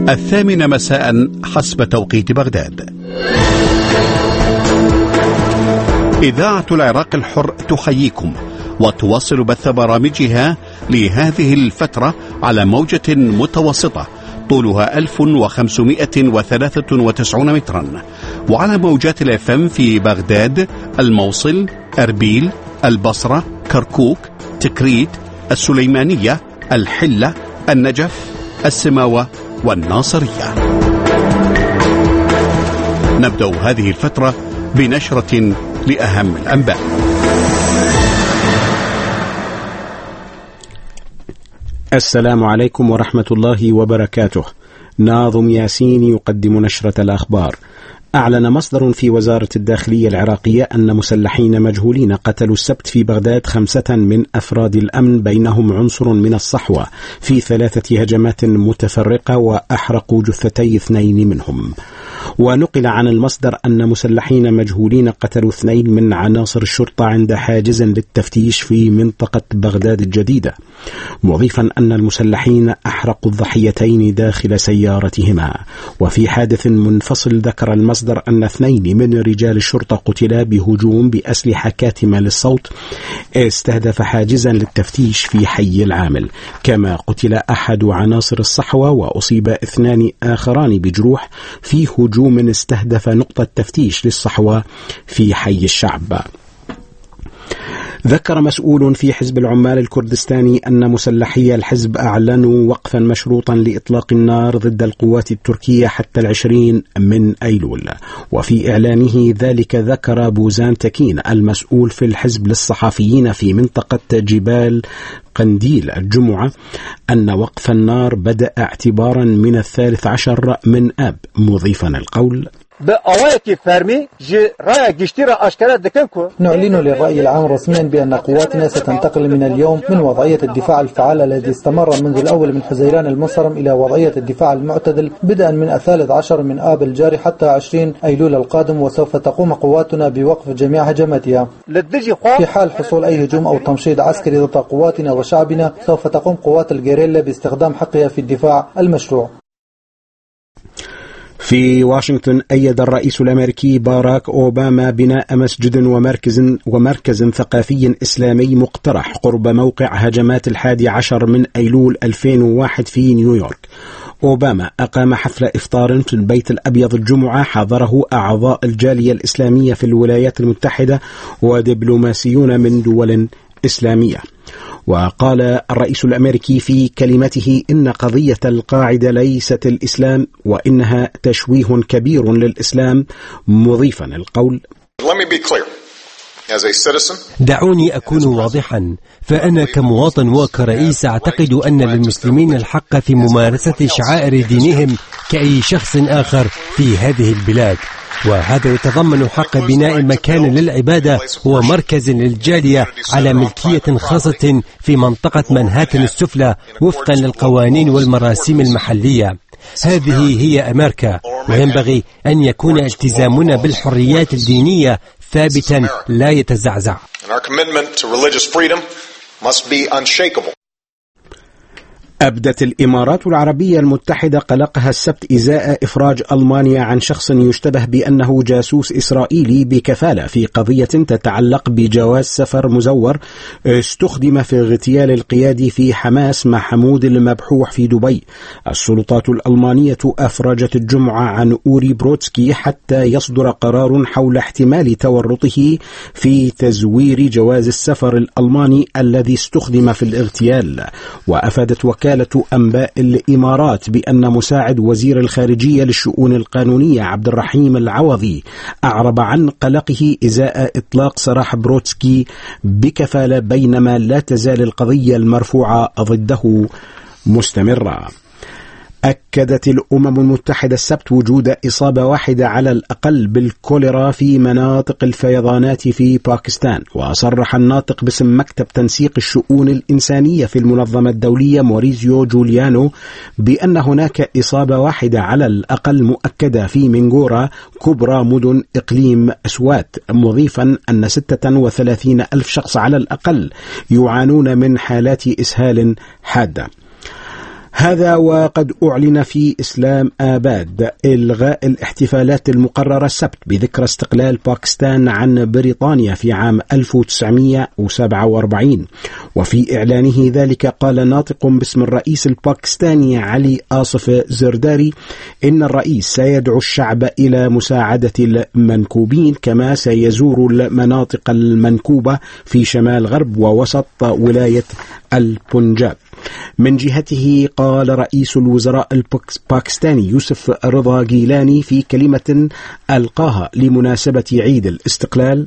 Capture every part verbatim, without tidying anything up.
الثامنة مساء حسب توقيت بغداد. إذاعة العراق الحر تحييكم وتواصل بث برامجها لهذه الفترة على موجة متوسطة طولها ألف وخمسمائة وثلاثة وتسعين مترا، وعلى موجات الاف ام في بغداد، الموصل، أربيل، البصرة، كركوك، تكريت، السليمانية، الحلة، النجف، السماوة والناصرية. نبدأ هذه الفترة بنشرة لأهم الأنباء. السلام عليكم ورحمة الله وبركاته. ناظم ياسين يقدم نشرة الأخبار. أعلن مصدر في وزارة الداخلية العراقية أن مسلحين مجهولين قتلوا السبت في بغداد خمسة من أفراد الأمن بينهم عنصر من الصحوة في ثلاثة هجمات متفرقة وأحرقوا جثتي اثنين منهم. ونقل عن المصدر أن مسلحين مجهولين قتلوا اثنين من عناصر الشرطة عند حاجز للتفتيش في منطقة بغداد الجديدة، مضيفا أن المسلحين أحرقوا الضحيتين داخل سيارتهما. وفي حادث منفصل ذكر المصدر أن اثنين من رجال الشرطة قتلا بهجوم بأسلحة كاتمة للصوت استهدف حاجزا للتفتيش في حي العامل، كما قتل أحد عناصر الصحوة وأصيب اثنان آخران بجروح في هجوم استهدف نقطة تفتيش للصحوة في حي الشعب. ذكر مسؤول في حزب العمال الكردستاني أن مسلحي الحزب أعلنوا وقفا مشروطا لإطلاق النار ضد القوات التركية حتى العشرين من أيلول. وفي إعلانه ذلك ذكر بوزان تكين المسؤول في الحزب للصحفيين في منطقة جبال قنديل الجمعة أن وقف النار بدأ اعتبارا من الثالث عشر من آب، مضيفا القول: نعلن للرأي العام رسميا بأن قواتنا ستنتقل من اليوم من وضعية الدفاع الفعال الذي استمر منذ الأول من حزيران المنصرم إلى وضعية الدفاع المعتدل بدءا من الثالث عشر من آب الجاري حتى عشرين أيلول القادم، وسوف تقوم قواتنا بوقف جميع هجماتها. في حال حصول أي هجوم أو تمشيط عسكري ضد قواتنا وشعبنا سوف تقوم قوات الجيريلا باستخدام حقها في الدفاع المشروع. في واشنطن أيد الرئيس الأمريكي باراك أوباما بناء مسجد ومركز ومركز ثقافي إسلامي مقترح قرب موقع هجمات الحادي عشر من أيلول ألفين وواحد في نيويورك. أوباما أقام حفل إفطار في البيت الأبيض الجمعة حضره أعضاء الجالية الإسلامية في الولايات المتحدة ودبلوماسيون من دول إسلامية. وقال الرئيس الأمريكي في كلمته إن قضية القاعدة ليست الإسلام وإنها تشويه كبير للإسلام، مضيفا القول: دعوني أكون واضحا، فأنا كمواطن وكرئيس أعتقد أن للمسلمين الحق في ممارسة شعائر دينهم كأي شخص آخر في هذه البلاد، وهذا يتضمن حق بناء مكان للعبادة ومركز للجالية على ملكية خاصة في منطقة منهاتن السفلى وفقا للقوانين والمراسيم المحلية. هذه هي أمريكا، وينبغي أن يكون التزامنا بالحريات الدينية ثابتا لا يتزعزع. أبدت الإمارات العربية المتحدة قلقها السبت إزاء إفراج ألمانيا عن شخص يشتبه بأنه جاسوس إسرائيلي بكفالة في قضية تتعلق بجواز سفر مزور استخدم في اغتيال القيادي في حماس محمود المبحوح في دبي. السلطات الألمانية أفرجت الجمعة عن أوري برودسكي حتى يصدر قرار حول احتمال تورطه في تزوير جواز السفر الألماني الذي استخدم في الاغتيال. وأفادت وكالة أنباء الإمارات بأن مساعد وزير الخارجية للشؤون القانونية عبد الرحيم العوضي أعرب عن قلقه إزاء إطلاق سراح برودسكي بكفالة، بينما لا تزال القضية المرفوعة ضده مستمرة. أكدت الأمم المتحدة السبت وجود إصابة واحدة على الأقل بالكوليرا في مناطق الفيضانات في باكستان. وصرح الناطق باسم مكتب تنسيق الشؤون الإنسانية في المنظمة الدولية موريزيو جوليانو بأن هناك إصابة واحدة على الأقل مؤكدة في منغورا كبرى مدن إقليم أسوات، مضيفا أن ستة وثلاثين ألف شخص على الأقل يعانون من حالات إسهال حادة. هذا وقد أعلن في إسلام آباد إلغاء الاحتفالات المقررة السبت بذكرى استقلال باكستان عن بريطانيا في عام ألف وتسعمئة وسبعة وأربعين. وفي إعلانه ذلك قال ناطق باسم الرئيس الباكستاني علي آصف زرداري إن الرئيس سيدعو الشعب إلى مساعدة المنكوبين، كما سيزور المناطق المنكوبة في شمال غرب ووسط ولاية البنجاب. من جهته قال رئيس الوزراء الباكستاني يوسف رضا جيلاني في كلمة ألقاها لمناسبة عيد الاستقلال: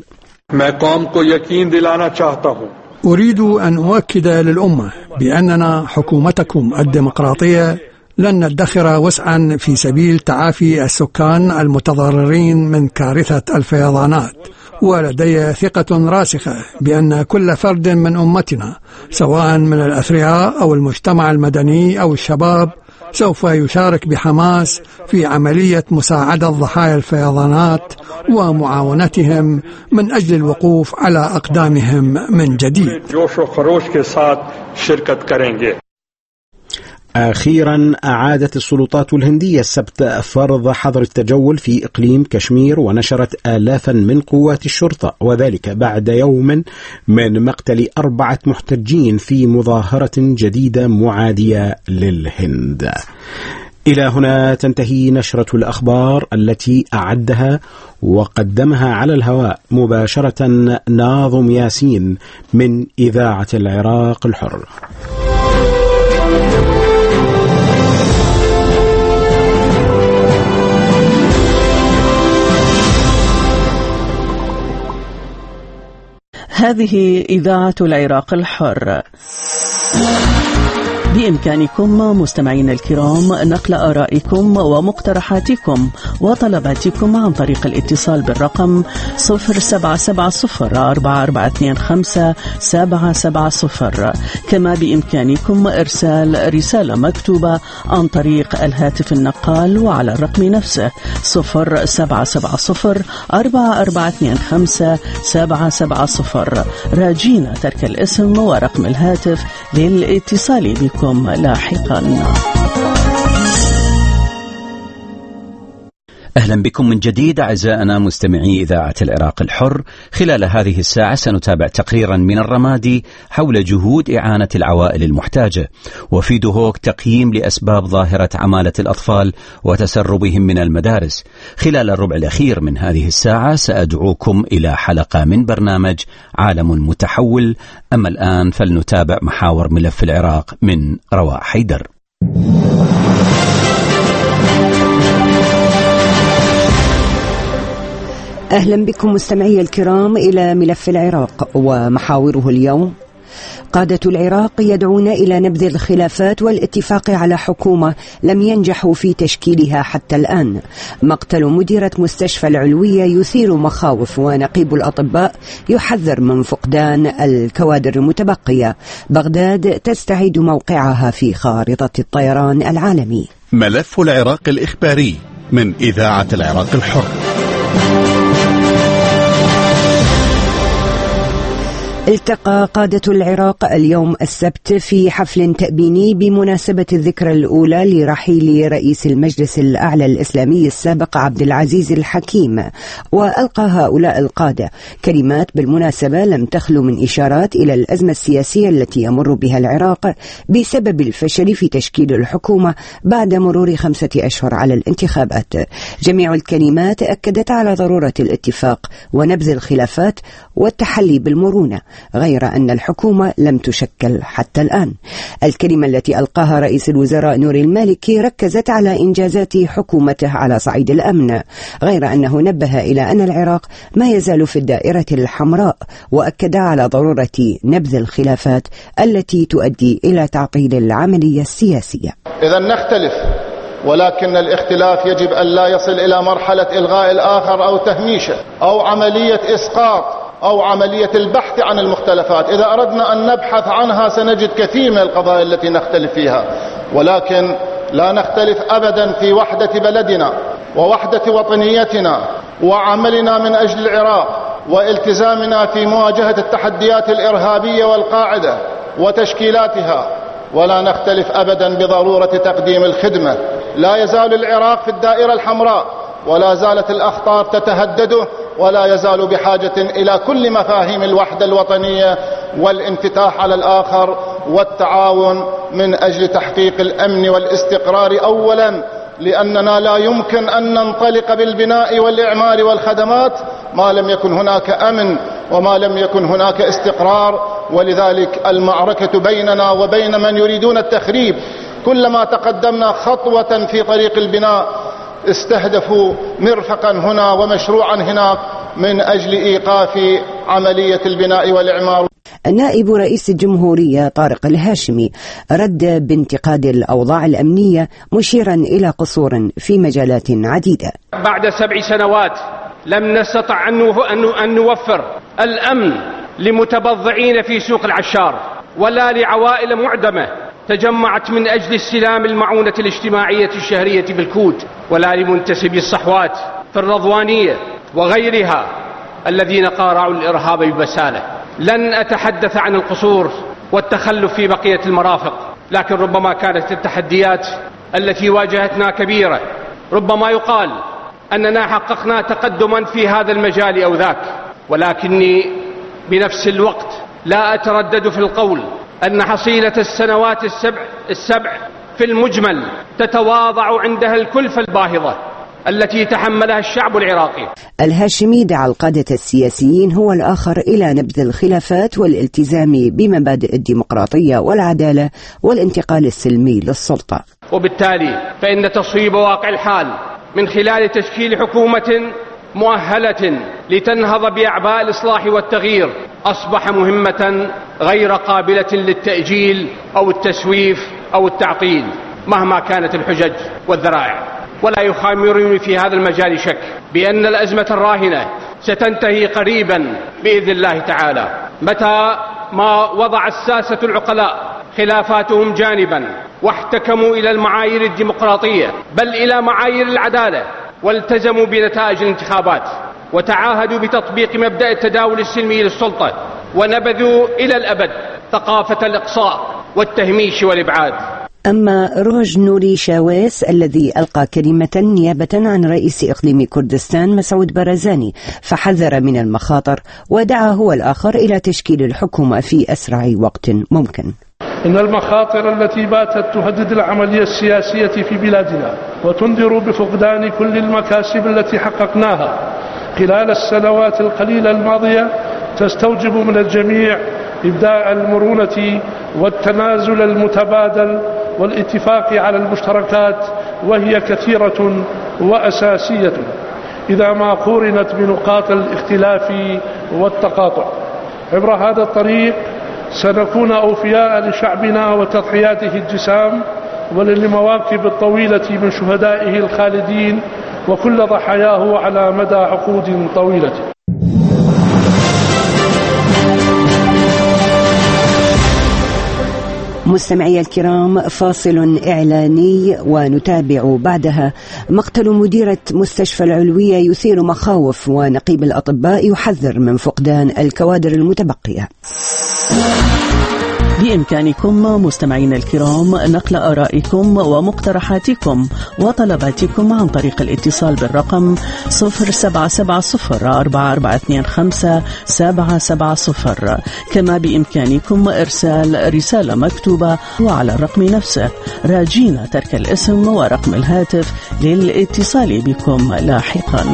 أريد أن أؤكد للأمة بأننا حكومتكم الديمقراطية لن ندخر وسعا في سبيل تعافي السكان المتضررين من كارثة الفيضانات، ولدي ثقة راسخة بأن كل فرد من أمتنا سواء من الأثرياء أو المجتمع المدني أو الشباب سوف يشارك بحماس في عملية مساعدة ضحايا الفيضانات ومعاونتهم من أجل الوقوف على أقدامهم من جديد. أخيرا أعادت السلطات الهندية السبت فرض حظر التجول في إقليم كشمير، ونشرت آلافا من قوات الشرطة، وذلك بعد يوم من مقتل أربعة محتجين في مظاهرة جديدة معادية للهند. إلى هنا تنتهي نشرة الأخبار التي أعدها وقدمها على الهواء مباشرة ناظم ياسين من إذاعة العراق الحر. هذه إذاعة العراق الحر. بإمكانكم مستمعين الكرام نقل آرائكم ومقترحاتكم وطلباتكم عن طريق الاتصال بالرقم صفر سبعة سبعة صفر أربعة أربعة اثنين خمسة سبعة سبعة صفر. كما بإمكانكم إرسال رسالة مكتوبة عن طريق الهاتف النقال وعلى الرقم نفسه صفر سبعة سبعة صفر أربعة أربعة اثنين خمسة سبعة سبعة صفر، راجين ترك الاسم ورقم الهاتف للاتصال بكم لاحقا. أهلا بكم من جديد أعزائنا مستمعي إذاعة العراق الحر. خلال هذه الساعة سنتابع تقريرا من الرمادي حول جهود إعانة العوائل المحتاجة، وفي دهوك تقييم لأسباب ظاهرة عمالة الأطفال وتسربهم من المدارس. خلال الربع الأخير من هذه الساعة سأدعوكم إلى حلقة من برنامج عالم متحول. أما الآن فلنتابع محاور ملف العراق من رواء حيدر. أهلا بكم مستمعي الكرام إلى ملف العراق ومحاوره اليوم. قادة العراق يدعون إلى نبذ الخلافات والاتفاق على حكومة لم ينجحوا في تشكيلها حتى الآن. مقتل مديرة مستشفى العلوية يثير مخاوف، ونقيب الأطباء يحذر من فقدان الكوادر المتبقية. بغداد تستعيد موقعها في خارطة الطيران العالمي. ملف العراق الإخباري من إذاعة العراق الحر. التقى قادة العراق اليوم السبت في حفل تأبيني بمناسبة الذكرى الأولى لرحيل رئيس المجلس الأعلى الإسلامي السابق عبد العزيز الحكيم، وألقى هؤلاء القادة كلمات بالمناسبة لم تخلو من إشارات إلى الأزمة السياسية التي يمر بها العراق بسبب الفشل في تشكيل الحكومة بعد مرور خمسة أشهر على الانتخابات. جميع الكلمات أكدت على ضرورة الاتفاق ونبذ الخلافات والتحلي بالمرونة، غير أن الحكومة لم تشكل حتى الآن. الكلمة التي ألقاها رئيس الوزراء نوري المالكي ركزت على إنجازات حكومته على صعيد الأمن، غير أنه نبه إلى أن العراق ما يزال في الدائرة الحمراء، وأكد على ضرورة نبذ الخلافات التي تؤدي إلى تعطيل العملية السياسية. إذا نختلف، ولكن الاختلاف يجب أن لا يصل إلى مرحلة إلغاء الآخر أو تهميشه أو عملية إسقاط أو عملية البحث عن المختلفات. إذا أردنا أن نبحث عنها سنجد كثير من القضايا التي نختلف فيها، ولكن لا نختلف أبدا في وحدة بلدنا ووحدة وطنيتنا وعملنا من أجل العراق والتزامنا في مواجهة التحديات الإرهابية والقاعدة وتشكيلاتها ولا نختلف أبدا بضرورة تقديم الخدمة. لا يزال العراق في الدائرة الحمراء، ولا زالت الأخطار تتهدده، ولا يزال بحاجة إلى كل مفاهيم الوحدة الوطنية والانفتاح على الآخر والتعاون من أجل تحقيق الأمن والاستقرار أولا، لأننا لا يمكن أن ننطلق بالبناء والإعمار والخدمات ما لم يكن هناك أمن وما لم يكن هناك استقرار. ولذلك المعركة بيننا وبين من يريدون التخريب. كلما تقدمنا خطوة في طريق البناء استهدفوا مرفقا هنا ومشروعا هناك من أجل إيقاف عملية البناء والإعمار. نائب رئيس الجمهورية طارق الهاشمي رد بانتقاد الأوضاع الأمنية مشيرا إلى قصور في مجالات عديدة. بعد سبع سنوات لم نستطع أن نوفر الأمن لمتبضعين في سوق العشار، ولا لعوائل معدمة تجمعت من أجل استلام المعونة الاجتماعية الشهرية بالكود، ولا لمنتسبي الصحوات في الرضوانية وغيرها الذين قارعوا الإرهاب ببسالة. لن أتحدث عن القصور والتخلف في بقية المرافق، لكن ربما كانت التحديات التي واجهتنا كبيرة. ربما يقال أننا حققنا تقدما في هذا المجال أو ذاك، ولكني بنفس الوقت لا أتردد في القول أن حصيلة السنوات السبع, السبع في المجمل تتواضع عندها الكلفة الباهظة التي تحملها الشعب العراقي. الهاشمي دعا القادة السياسيين هو الآخر إلى نبذ الخلافات والالتزام بمبادئ الديمقراطية والعدالة والانتقال السلمي للسلطة. وبالتالي فإن تصويب واقع الحال من خلال تشكيل حكومة مؤهلة لتنهض بأعباء الإصلاح والتغيير أصبح مهمة غير قابلة للتأجيل أو التسويف أو التعطيل مهما كانت الحجج والذرائع. ولا يخامرني في هذا المجال شك بأن الأزمة الراهنة ستنتهي قريبا بإذن الله تعالى، متى ما وضع الساسة العقلاء خلافاتهم جانبا واحتكموا إلى المعايير الديمقراطية بل إلى معايير العدالة، والتزموا بنتائج الانتخابات، وتعاهدوا بتطبيق مبدأ التداول السلمي للسلطة، ونبذوا إلى الأبد ثقافة الإقصاء والتهميش والإبعاد. أما روج نوري شاويس الذي ألقى كلمة نيابة عن رئيس إقليم كردستان مسعود برزاني فحذر من المخاطر ودعا هو الآخر إلى تشكيل الحكومة في أسرع وقت ممكن. إن المخاطر التي باتت تهدد العملية السياسية في بلادنا وتنذر بفقدان كل المكاسب التي حققناها خلال السنوات القليلة الماضية تستوجب من الجميع إبداء المرونة والتنازل المتبادل والاتفاق على المشتركات، وهي كثيرة وأساسية إذا ما قورنت بنقاط الاختلاف والتقاطع. عبر هذا الطريق سنكون أوفياء لشعبنا وتضحياته الجسام وللمواكب الطويلة من شهدائه الخالدين وكل ضحاياه على مدى عقود طويلة. مستمعي الكرام، فاصل إعلاني ونتابع بعدها. مقتل مديرة مستشفى العلوية يثير مخاوف، ونقيب الأطباء يحذر من فقدان الكوادر المتبقية. بإمكانكم مستمعين الكرام نقل آرائكم ومقترحاتكم وطلباتكم عن طريق الاتصال بالرقم صفر سبعة سبعة صفر أربعة أربعة اثنين خمسة سبعة سبعة صفر. كما بإمكانكم إرسال رسالة مكتوبة وعلى الرقم نفسه، راجين ترك الاسم ورقم الهاتف للاتصال بكم لاحقا.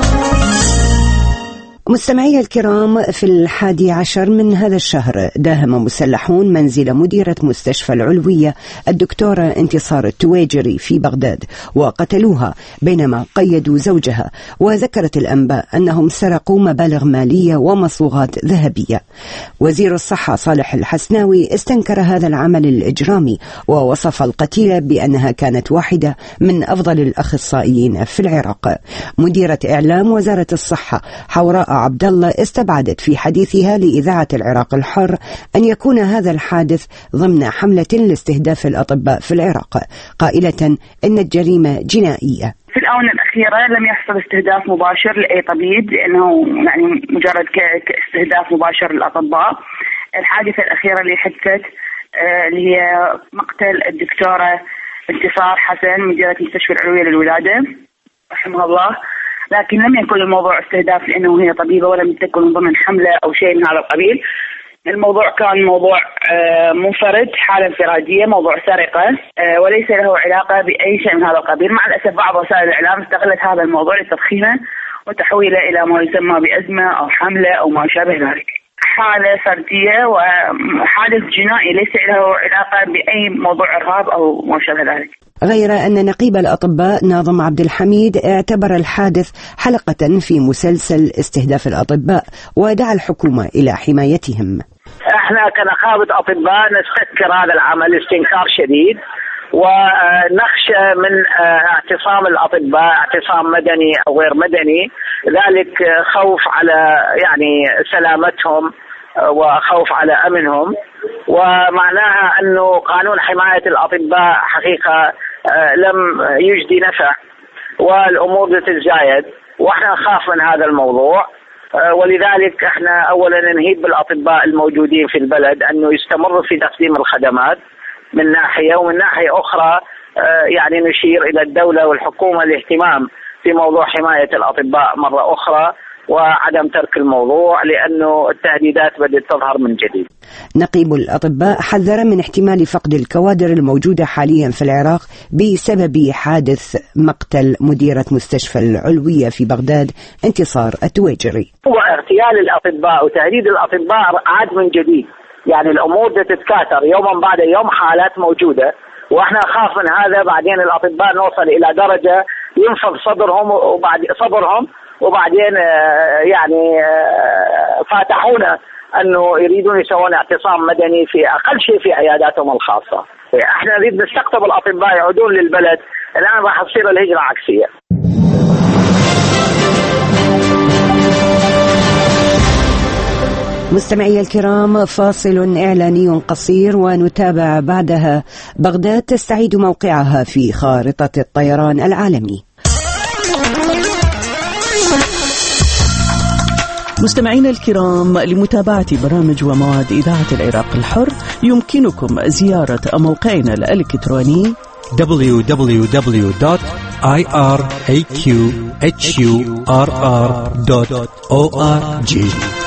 مستمعي الكرام، في الحادي عشر من هذا الشهر داهم مسلحون منزل مديرة مستشفى العلوية الدكتورة انتصار التويجري في بغداد وقتلوها بينما قيدوا زوجها، وذكرت الأنباء أنهم سرقوا مبالغ مالية ومصبوغات ذهبية. وزير الصحة صالح الحسناوي استنكر هذا العمل الإجرامي ووصف القتيلة بأنها كانت واحدة من أفضل الأخصائيين في العراق. مديرة إعلام وزارة الصحة حوراء عبد الله استبعدت في حديثها لإذاعة العراق الحر أن يكون هذا الحادث ضمن حملة لاستهداف الأطباء في العراق، قائلة إن الجريمة جنائية. في الآونة الأخيرة لم يحصل استهداف مباشر لأي طبيب، لأنه يعني مجرد كاستهداف مباشر للأطباء. الحادثة الأخيرة اللي حدثت اللي هي مقتل الدكتورة انتصار حسن مديرة مستشفى العلوية للولادة رحمها الله، لكن لم يكن الموضوع استهداف لأنه هي طبيبة ولم تكن ضمن حملة أو شيء من هذا القبيل. الموضوع كان موضوع منفرد، حالة انفرادية، موضوع سرقة وليس له علاقة بأي شيء من هذا القبيل. مع الأسف بعض وسائل الإعلام استغلت هذا الموضوع لتضخيمه وتحويله إلى ما يسمى بأزمة أو حملة أو ما شابه ذلك. حالة فردية وحادث جنائي ليس له علاقة بأي موضوع إرهاب أو ما شابه ذلك. غير أن نقيب الأطباء ناظم عبد الحميد اعتبر الحادث حلقة في مسلسل استهداف الأطباء ودعا الحكومة إلى حمايتهم. احنا كنقابة أطباء نستنكر هذا العمل استنكار شديد، ونخشى من اعتصام الأطباء اعتصام مدني أو غير مدني، ذلك خوف على يعني سلامتهم وخوف على أمنهم، ومعناها أنه قانون حماية الأطباء حقيقة لم يجدي نفع والأمور بتتزايد، وإحنا نخاف من هذا الموضوع. ولذلك احنا أولا نهيب بالأطباء الموجودين في البلد أنه يستمروا في تقديم الخدمات من ناحية، ومن ناحية أخرى يعني نشير إلى الدولة والحكومة الاهتمام في موضوع حماية الأطباء مرة أخرى وعدم ترك الموضوع، لأنه التهديدات بدأت تظهر من جديد. نقيب الأطباء حذر من احتمال فقد الكوادر الموجودة حاليا في العراق بسبب حادث مقتل مديرة مستشفى العلوية في بغداد انتصار التويجري. هو اغتيال الأطباء وتهديد الأطباء عاد من جديد، يعني الأمور تتكاثر يوما بعد يوم، حالات موجودة، واحنا نخاف من هذا. بعدين الأطباء نوصل إلى درجة ينفض صدرهم وبعد صبرهم وبعدين يعني فاتحونا أنه يريدون يسوون اعتصام مدني في أقل شيء في عياداتهم الخاصة. احنا نريد نستقطب الأطباء يعودون للبلد، الآن راح تصير الهجرة عكسية. مستمعي الكرام، فاصل إعلاني قصير ونتابع بعدها. بغداد تستعيد موقعها في خارطة الطيران العالمي. مستمعينا الكرام، لمتابعة برامج ومواد إذاعة العراق الحر يمكنكم زيارة موقعنا الإلكتروني دبليو دبليو دبليو دوت آي آر إيه كيو إتش يو آر آر دوت أو آر جي.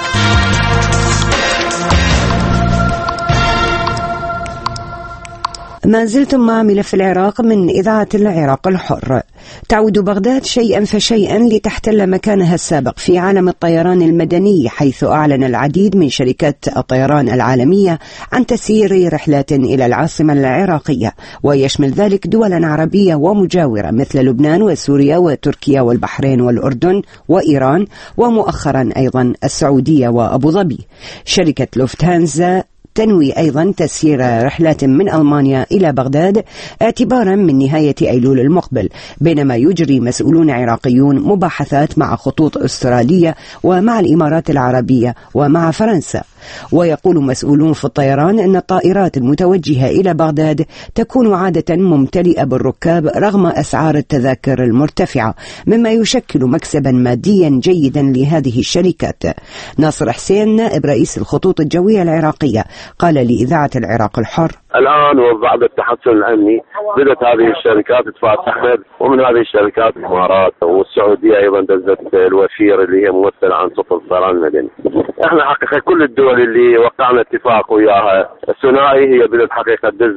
ما زلتم مع ملف العراق من إذاعة العراق الحر. تعود بغداد شيئا فشيئا لتحتل مكانها السابق في عالم الطيران المدني، حيث أعلن العديد من شركات الطيران العالمية عن تسيير رحلات إلى العاصمة العراقية، ويشمل ذلك دولا عربية ومجاورة مثل لبنان وسوريا وتركيا والبحرين والأردن وإيران، ومؤخرا أيضا السعودية وأبو ظبي. شركة لوفتهانزا تنوي أيضا تسيير رحلات من ألمانيا إلى بغداد اعتبارا من نهاية أيلول المقبل، بينما يجري مسؤولون عراقيون مباحثات مع خطوط أسترالية ومع الإمارات العربية ومع فرنسا. ويقول مسؤولون في الطيران أن الطائرات المتوجهة إلى بغداد تكون عادة ممتلئة بالركاب رغم أسعار التذاكر المرتفعة، مما يشكل مكسبا ماديا جيدا لهذه الشركات. ناصر حسين نائب رئيس الخطوط الجوية العراقية قال لإذاعة العراق الحر: الآن وبعد التحسن الأمني بدأت هذه الشركات تتفتح، ومن هذه الشركات الإمارات والسعودية أيضا دزت الوفير اللي هي ممثلة عن سلطة الطيران المدني. احنا حقيقة كل الدول اللي وقعنا اتفاق وياها ثنائي هي بدأت حقيقة دز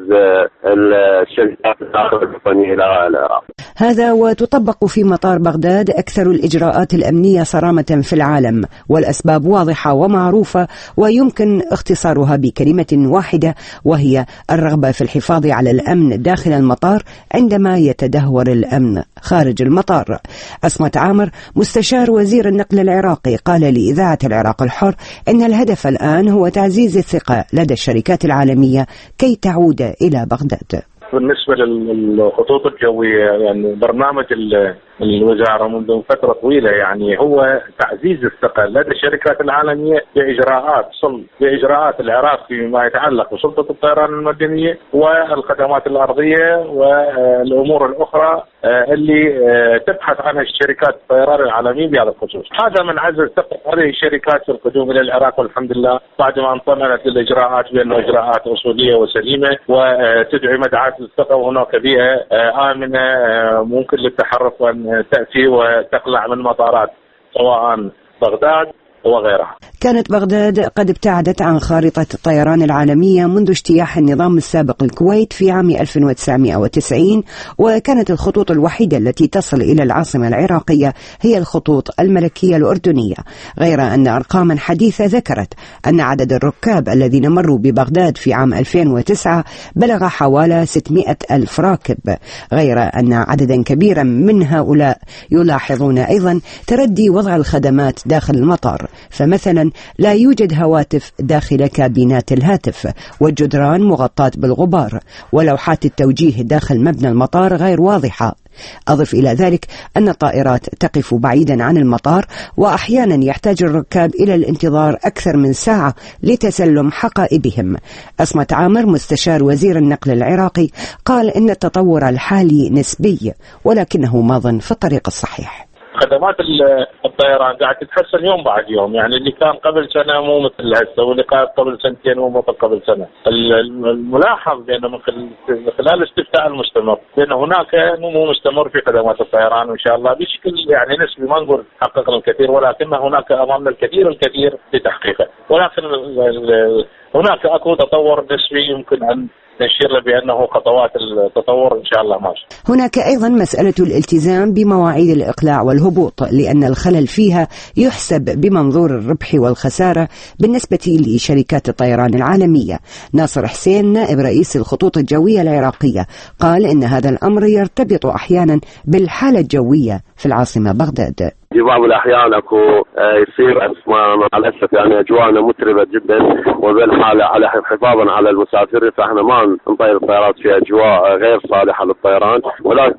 الشركات الوطنية إلى العراق. هذا وتطبق في مطار بغداد أكثر الإجراءات الأمنية صرامة في العالم، والأسباب واضحة ومعروفة ويمكن اختصارها بكلمة واحدة، وهي الرغبة في الحفاظ على الأمن داخل المطار عندما يتدهور الأمن خارج المطار. عصمت عامر مستشار وزير النقل العراقي قال لإذاعة العراق الحر إن الهدف الآن هو تعزيز الثقة لدى الشركات العالمية كي تعود إلى بغداد. بالنسبة للخطوط الجوية، يعني برنامج الوزارة منذ فترة طويلة يعني هو تعزيز الثقة لدى الشركات العالمية بإجراءات صل بإجراءات العراق فيما يتعلق بسلطة الطيران المدنية والخدمات الأرضية والأمور الأخرى اللي تبحث عنها الشركات الطيران العالمية بهذا الخصوص. هذا من عزز ثقة هذه الشركات في القدوم إلى العراق، والحمد لله بعد ما انطلقت الإجراءات بأنه إجراءات أصولية وسليمة وتدعي مدعاة الثقة، وهناك بيئة آمنة ممكن للتحرك وأن تأتي وتقلع من مطارات سواء بغداد وغيرها. كانت بغداد قد ابتعدت عن خارطة الطيران العالمية منذ اجتياح النظام السابق الكويت في عام ألف وتسعمائة وتسعين، وكانت الخطوط الوحيدة التي تصل إلى العاصمة العراقية هي الخطوط الملكية الأردنية، غير أن أرقاما حديثة ذكرت أن عدد الركاب الذين مروا ببغداد في عام ألفين وتسعة بلغ حوالي ستمائة ألف راكب، غير أن عددا كبيرا من هؤلاء يلاحظون أيضا تردي وضع الخدمات داخل المطار، فمثلا لا يوجد هواتف داخل كابينات الهاتف، والجدران مغطاة بالغبار، ولوحات التوجيه داخل مبنى المطار غير واضحة. أضف إلى ذلك أن الطائرات تقف بعيدا عن المطار، وأحيانا يحتاج الركاب إلى الانتظار أكثر من ساعة لتسلم حقائبهم. أصمت عامر مستشار وزير النقل العراقي قال إن التطور الحالي نسبي ولكنه ماض في الطريق الصحيح. خدمات الطيران قاعد تتحسن يوم بعد يوم، يعني اللي كان قبل سنة مو مثل هسه، واللي كان قبل سنتين مو مثل قبل سنة. الملاحظ بأنه من خلال الاستفتاء المستمر بأن هناك نمو مستمر في خدمات الطيران، وإن شاء الله بشكل يعني نسبي، ما نقول حققنا الكثير ولكن هناك أمامنا الكثير الكثير لتحقيقه، ولكن هناك أكو تطور نسبي يمكن أن نشير له بأنه خطوات التطور إن شاء الله ماشي. هناك أيضا مسألة الالتزام بمواعيد الإقلاع والهبوط، لأن الخلل فيها يحسب بمنظور الربح والخسارة بالنسبة لشركات الطيران العالمية. ناصر حسين نائب رئيس الخطوط الجوية العراقية قال إن هذا الأمر يرتبط أحيانا بالحالة الجوية في العاصمة بغداد. في بعض الأحيان أكو يصير مع الأسف يعني أجواءنا متربة جدا، وبالحالة على حفاظا على المسافرين فإحنا ما نطير الطيارات في أجواء غير صالحة للطيران، ولكن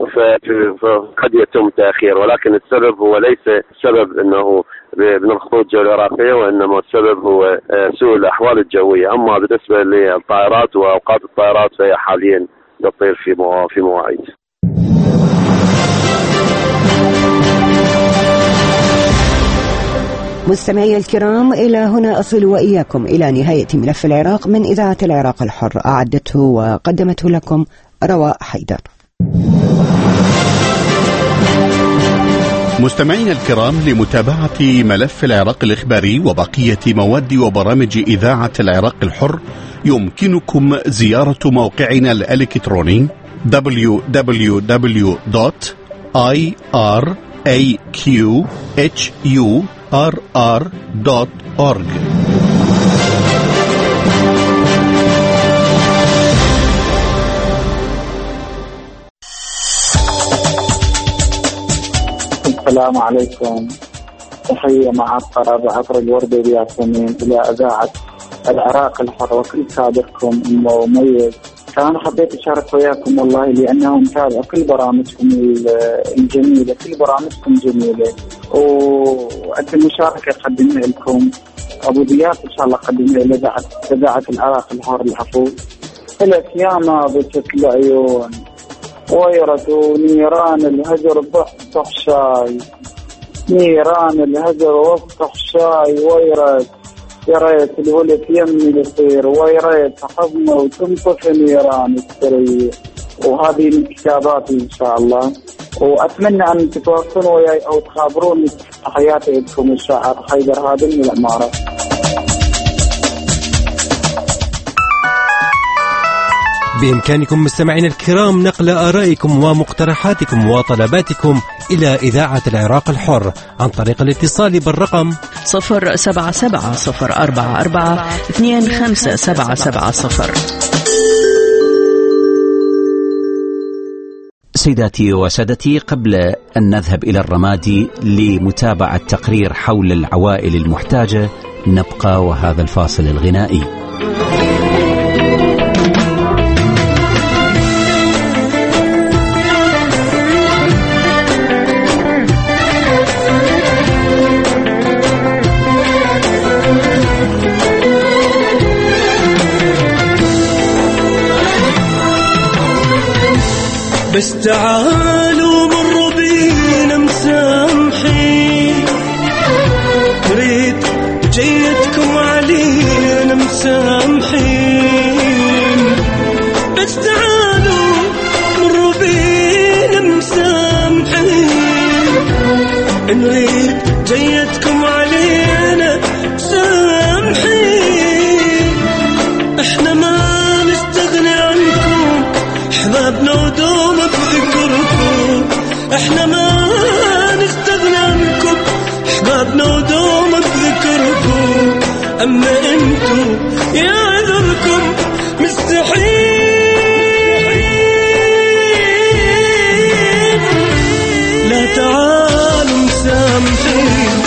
قد يتم تأخير، ولكن السبب هو ليس السبب أنه من الخطوط الجوية العراقية، وإنما السبب هو سوء الأحوال الجوية. أما بالنسبة للطائرات وأوقات الطائرات فهي حاليا تطير في في مواعيد. مستمعي الكرام، إلى هنا أصل وإياكم إلى نهاية ملف العراق من إذاعة العراق الحر، أعدته وقدمته لكم رواء حيدر. مستمعينا الكرام، لمتابعة ملف العراق الإخباري وبقية مواد وبرامج إذاعة العراق الحر يمكنكم زيارة موقعنا الإلكتروني دبليو دبليو دبليو دوت آي آر إيه كيو إتش يو آر آر دوت أورج. السلام عليكم، تحية مع الطرب عطر الوردة بياسمين إلى إذاعة العراق الحر وكل سابقكم مميز. كان حبيت أشارك وياكم والله لأنه متابع كل برامجكم الجميلة، كل برامجكم جميلة، وأنت المشاركة قدمنا لكم أبو دياب إن شاء الله قدمنا إلى إذاعة العراق الحر. العفو لك يا ما بكت العيون ويرت ونيران الهجر بفتح شاي، نيران الهجر وافتح شاي ويرت، يا ريت الولد يمي يصير، ويا ريت حضنه وتنطف نيران السرير. وهذه من كتاباتي إن شاء الله، وأتمنى أن تتواصلوا وياي أو تخابروني. تحياتي لكم الشاعر حيدر هادم من العمارة. بإمكانكم مستمعينا الكرام نقل آرائكم ومقترحاتكم وطلباتكم إلى إذاعة العراق الحر عن طريق الاتصال بالرقم صفر سبعة سبعة صفر أربعة أربعة اثنين خمسة سبعة سبعة صفر. سيداتي وسادتي، قبل أن نذهب إلى الرمادي لمتابعة تقرير حول العوائل المحتاجة، نبقى وهذا الفاصل الغنائي. بس تعالوا مروا بينا مسامحين، نريد جيتكم علينا مسامحين، بس تعالوا مروا بينا مسامحين، نريد جيتكم علينا مسامحين. احنا ما نستغني عنكم احبابنا ودوم بذكركم، احنا ما نستغني عنكم احبابنا ودوم بذكركم، اما انتو يا عذركم مستحيل. لا تعالوا مسامحين،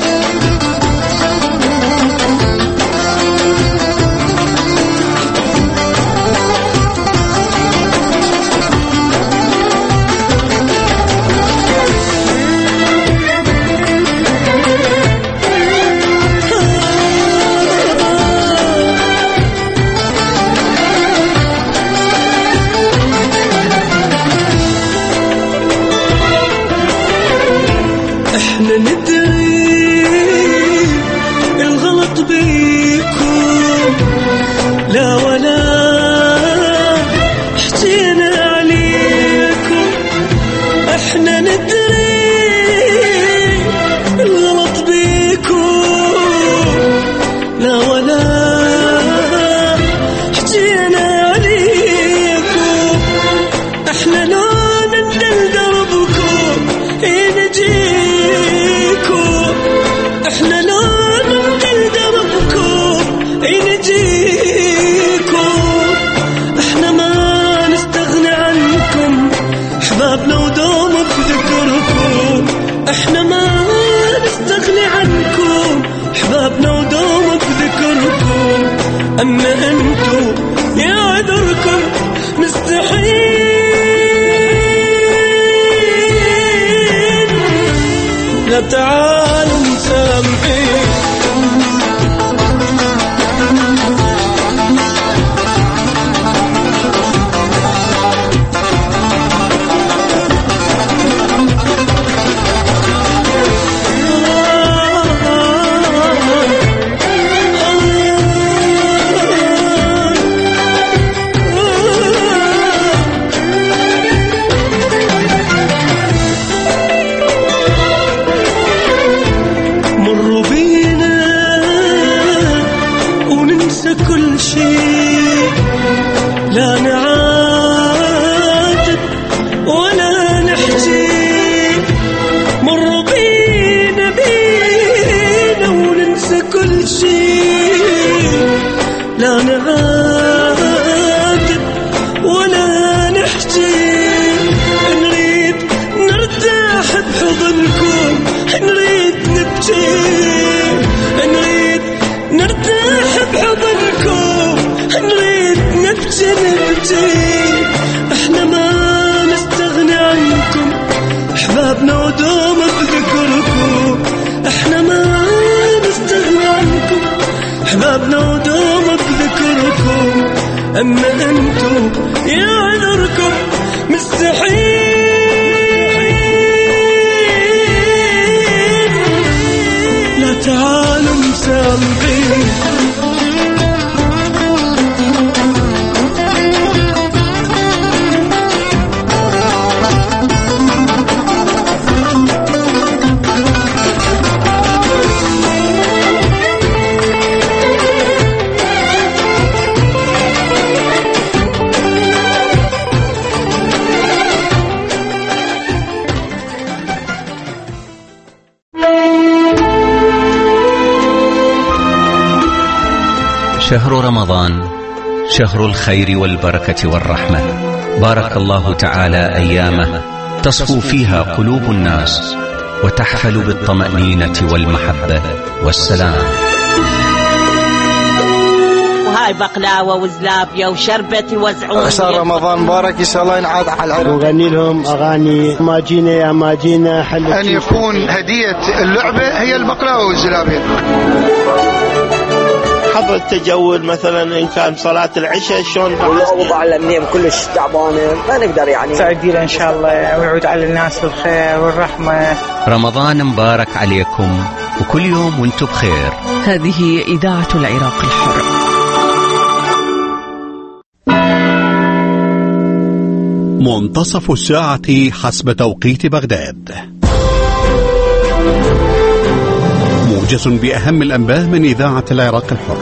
احنا ندري الغلط بيكم، لا ولا حجينا عليكم، احنا ندري الغلط بيكم، لا ولا حجينا عليكم، احنا لو ندل دربكم نجي، احنا لو ننقل دربكم نجيكم، احنا ما نستغني عنكم احبابنا ودوم بذكركم، احنا ما نستغني عنكم احبابنا ودوم بذكركم، اما انتو يا عذركم مستحيل. لا تعالوا مسامحين، مروا بينا وننسى كل شيء، لا نعاتب ولا نحكي، مروا بينا بينا وننسى كل شيء، لا نعاتب ولا نحكي، نريد نرتاح بحضنكم، نريد نبكي، نريد نرتاح بحضنكم، نريد نبكي نبكي، احنا ما نستغني عنكم احبابنا ودوم بذكركم، احنا ما نستغني عنكم احبابنا ودوم بذكركم، اما انتو يا عذركم مستحيل. لا تعالوا مسامحين، شهر رمضان شهر الخير والبركة والرحمة، بارك الله تعالى أيامه تصفو فيها قلوب الناس وتحفل بالطمأنينة والمحبة والسلام. وهاي بقلاوة وزلابية وشربة يوزعون. عسى رمضان مبارك، إن شاء الله ينعاد على العرب. وغني لهم أغاني ما جينا يا ما جينا حل أن يكون هدية اللعبة هي البقلاوة والزلابية. حضر التجول مثلا إن كان صلاة العشاء شلون والأوضاع الأمنية كلش تعبانة ما نقدر يعني سعيدين إن شاء الله ويعود على الناس بالخير والرحمة. رمضان مبارك عليكم وكل يوم وانتم بخير. هذه إذاعة العراق الحر. منتصف الساعة حسب توقيت بغداد. موجز بأهم الأنباء من إذاعة العراق الحر.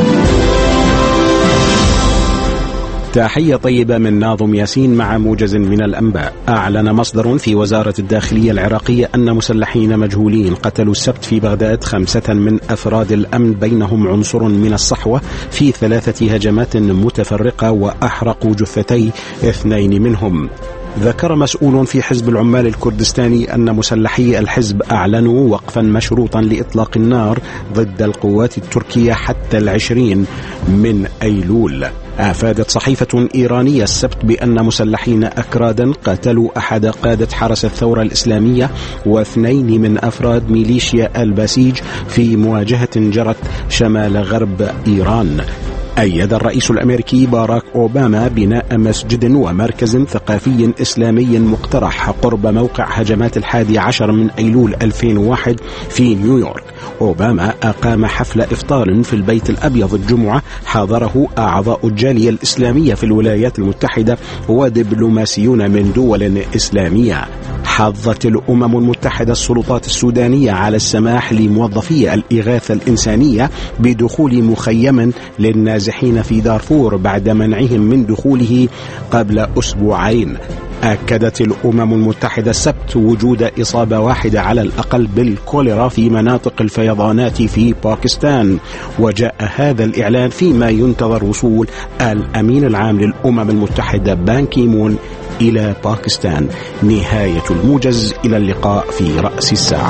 تحية طيبة من ناظم ياسين مع موجز من الأنباء. أعلن مصدر في وزارة الداخلية العراقية أن مسلحين مجهولين قتلوا السبت في بغداد خمسة من أفراد الأمن بينهم عنصر من الصحوة في ثلاثة هجمات متفرقة وأحرقوا جثتي اثنين منهم. ذكر مسؤول في حزب العمال الكردستاني أن مسلحي الحزب أعلنوا وقفا مشروطا لإطلاق النار ضد القوات التركية حتى العشرين من أيلول. أفادت صحيفة إيرانية السبت بأن مسلحين أكرادا قتلوا أحد قادة حرس الثورة الإسلامية واثنين من أفراد ميليشيا الباسيج في مواجهة جرت شمال غرب إيران. أيد الرئيس الأمريكي باراك أوباما بناء مسجد ومركز ثقافي إسلامي مقترح قرب موقع هجمات الحادي عشر من أيلول ألفين وواحد في نيويورك. أوباما أقام حفل إفطار في البيت الأبيض الجمعة حضره أعضاء الجالية الإسلامية في الولايات المتحدة ودبلوماسيون من دول إسلامية. حظت الأمم المتحدة السلطات السودانية على السماح لموظفي الإغاثة الإنسانية بدخول مخيم للنازحين في دارفور بعد منعهم من دخوله قبل أسبوعين. أكدت الأمم المتحدة السبت وجود إصابة واحدة على الأقل بالكوليرا في مناطق الفيضانات في باكستان، وجاء هذا الإعلان فيما ينتظر وصول الأمين العام للأمم المتحدة بان كي مون إلى باكستان. نهاية الموجز، إلى اللقاء في رأس الساعة.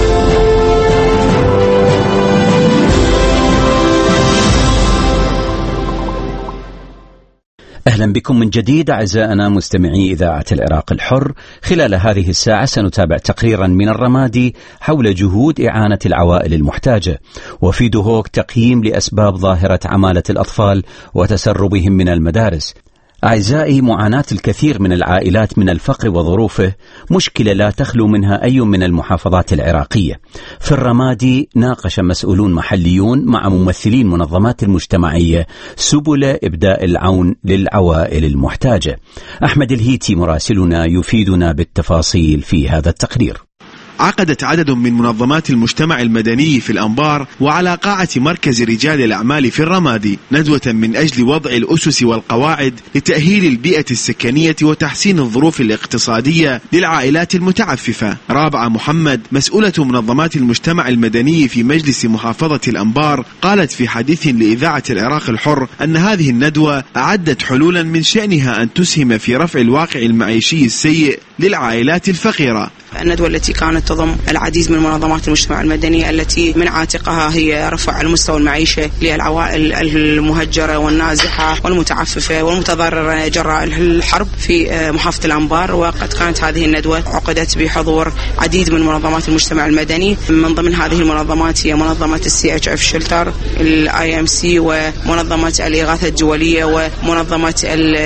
أهلا بكم من جديد أعزائنا مستمعي إذاعة العراق الحر. خلال هذه الساعة سنتابع تقريرا من الرمادي حول جهود إعانة العوائل المحتاجة، وفي دهوك تقييم لأسباب ظاهرة عمالة الأطفال وتسربهم من المدارس. أعزائي، معاناة الكثير من العائلات من الفقر وظروفه مشكلة لا تخلو منها أي من المحافظات العراقية. في الرمادي ناقش مسؤولون محليون مع ممثلين منظمات المجتمعية سبل إبداء العون للعوائل المحتاجة. أحمد الهيتي مراسلنا يفيدنا بالتفاصيل في هذا التقرير. عقدت عدد من منظمات المجتمع المدني في الأنبار وعلى قاعة مركز رجال الأعمال في الرمادي ندوة من أجل وضع الأسس والقواعد لتأهيل البيئة السكنية وتحسين الظروف الاقتصادية للعائلات المتعففة. رابعة محمد مسؤولة منظمات المجتمع المدني في مجلس محافظة الأنبار قالت في حديث لإذاعة العراق الحر أن هذه الندوة أعدت حلولا من شأنها أن تسهم في رفع الواقع المعيشي السيء للعائلات الفقيرة. الندوة التي كانت تضم العديد من منظمات المجتمع المدني التي من عاتقها هي رفع المستوى المعيشة للعوائل المهجرة والنازحة والمتعففة والمتضررة جراء الحرب في محافظة الأنبار. وقد كانت هذه الندوة عقدت بحضور عديد من منظمات المجتمع المدني. من ضمن هذه المنظمات هي منظمة السي اتش اف شلتر، الاي ام سي، ومنظمة الإغاثة الدولية، ومنظمة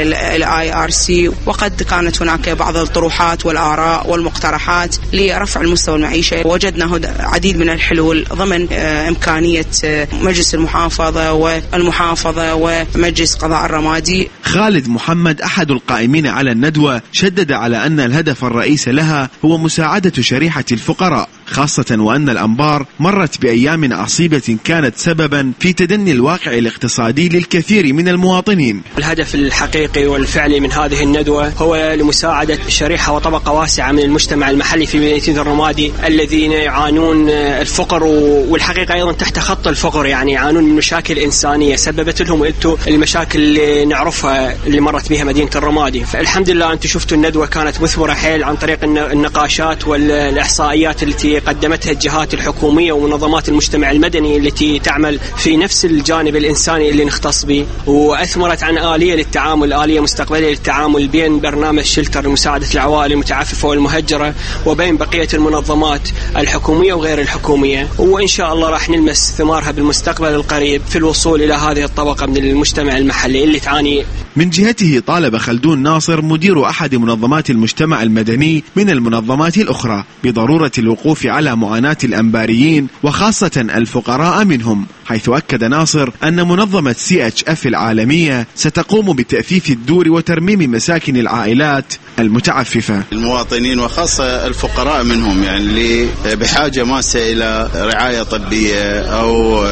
الاي ار سي. وقد كانت هناك بعض الطروحات والآراء والمقترحات لرفع المستوى المعيشة. وجدنا عديد من الحلول ضمن إمكانية مجلس المحافظة والمحافظة ومجلس قضاء الرمادي. خالد محمد أحد القائمين على الندوة شدد على أن الهدف الرئيس لها هو مساعدة شريحة الفقراء، خاصة وأن الأنبار مرت بأيام عصيبة كانت سببا في تدني الواقع الاقتصادي للكثير من المواطنين. الهدف الحقيقي والفعلي من هذه الندوة هو لمساعدة شريحة وطبقة واسعة من المجتمع المحلي في مدينة الرمادي الذين يعانون الفقر، والحقيقة أيضا تحت خط الفقر، يعني يعانون من مشاكل إنسانية سببت لهم أنتم المشاكل اللي نعرفها اللي مرت بها مدينة الرمادي. فالحمد لله أنتم شفتوا الندوة كانت مثمرة حيل عن طريق النقاشات والإحصائيات التي قدمتها الجهات الحكومية ومنظمات المجتمع المدني التي تعمل في نفس الجانب الإنساني اللي نختص به، وأثمرت عن آلية للتعامل، آلية مستقبلية للتعامل بين برنامج شلتر لمساعدة العوائل المتعففة والمهجرة وبين بقية المنظمات الحكومية وغير الحكومية، وإن شاء الله راح نلمس ثمارها بالمستقبل القريب في الوصول إلى هذه الطبقة من المجتمع المحلي اللي تعاني. من جهته طالب خلدون ناصر مدير أحد منظمات المجتمع المدني من المنظمات الأخرى بضرورة الوقوف على معاناة الأنباريين وخاصة الفقراء منهم، حيث أكد ناصر أن منظمة سي اتش اف العالمية ستقوم بتأثيث الدور وترميم مساكن العائلات المتعففة. المواطنين وخاصة الفقراء منهم يعني اللي بحاجة ماسة إلى رعاية طبية أو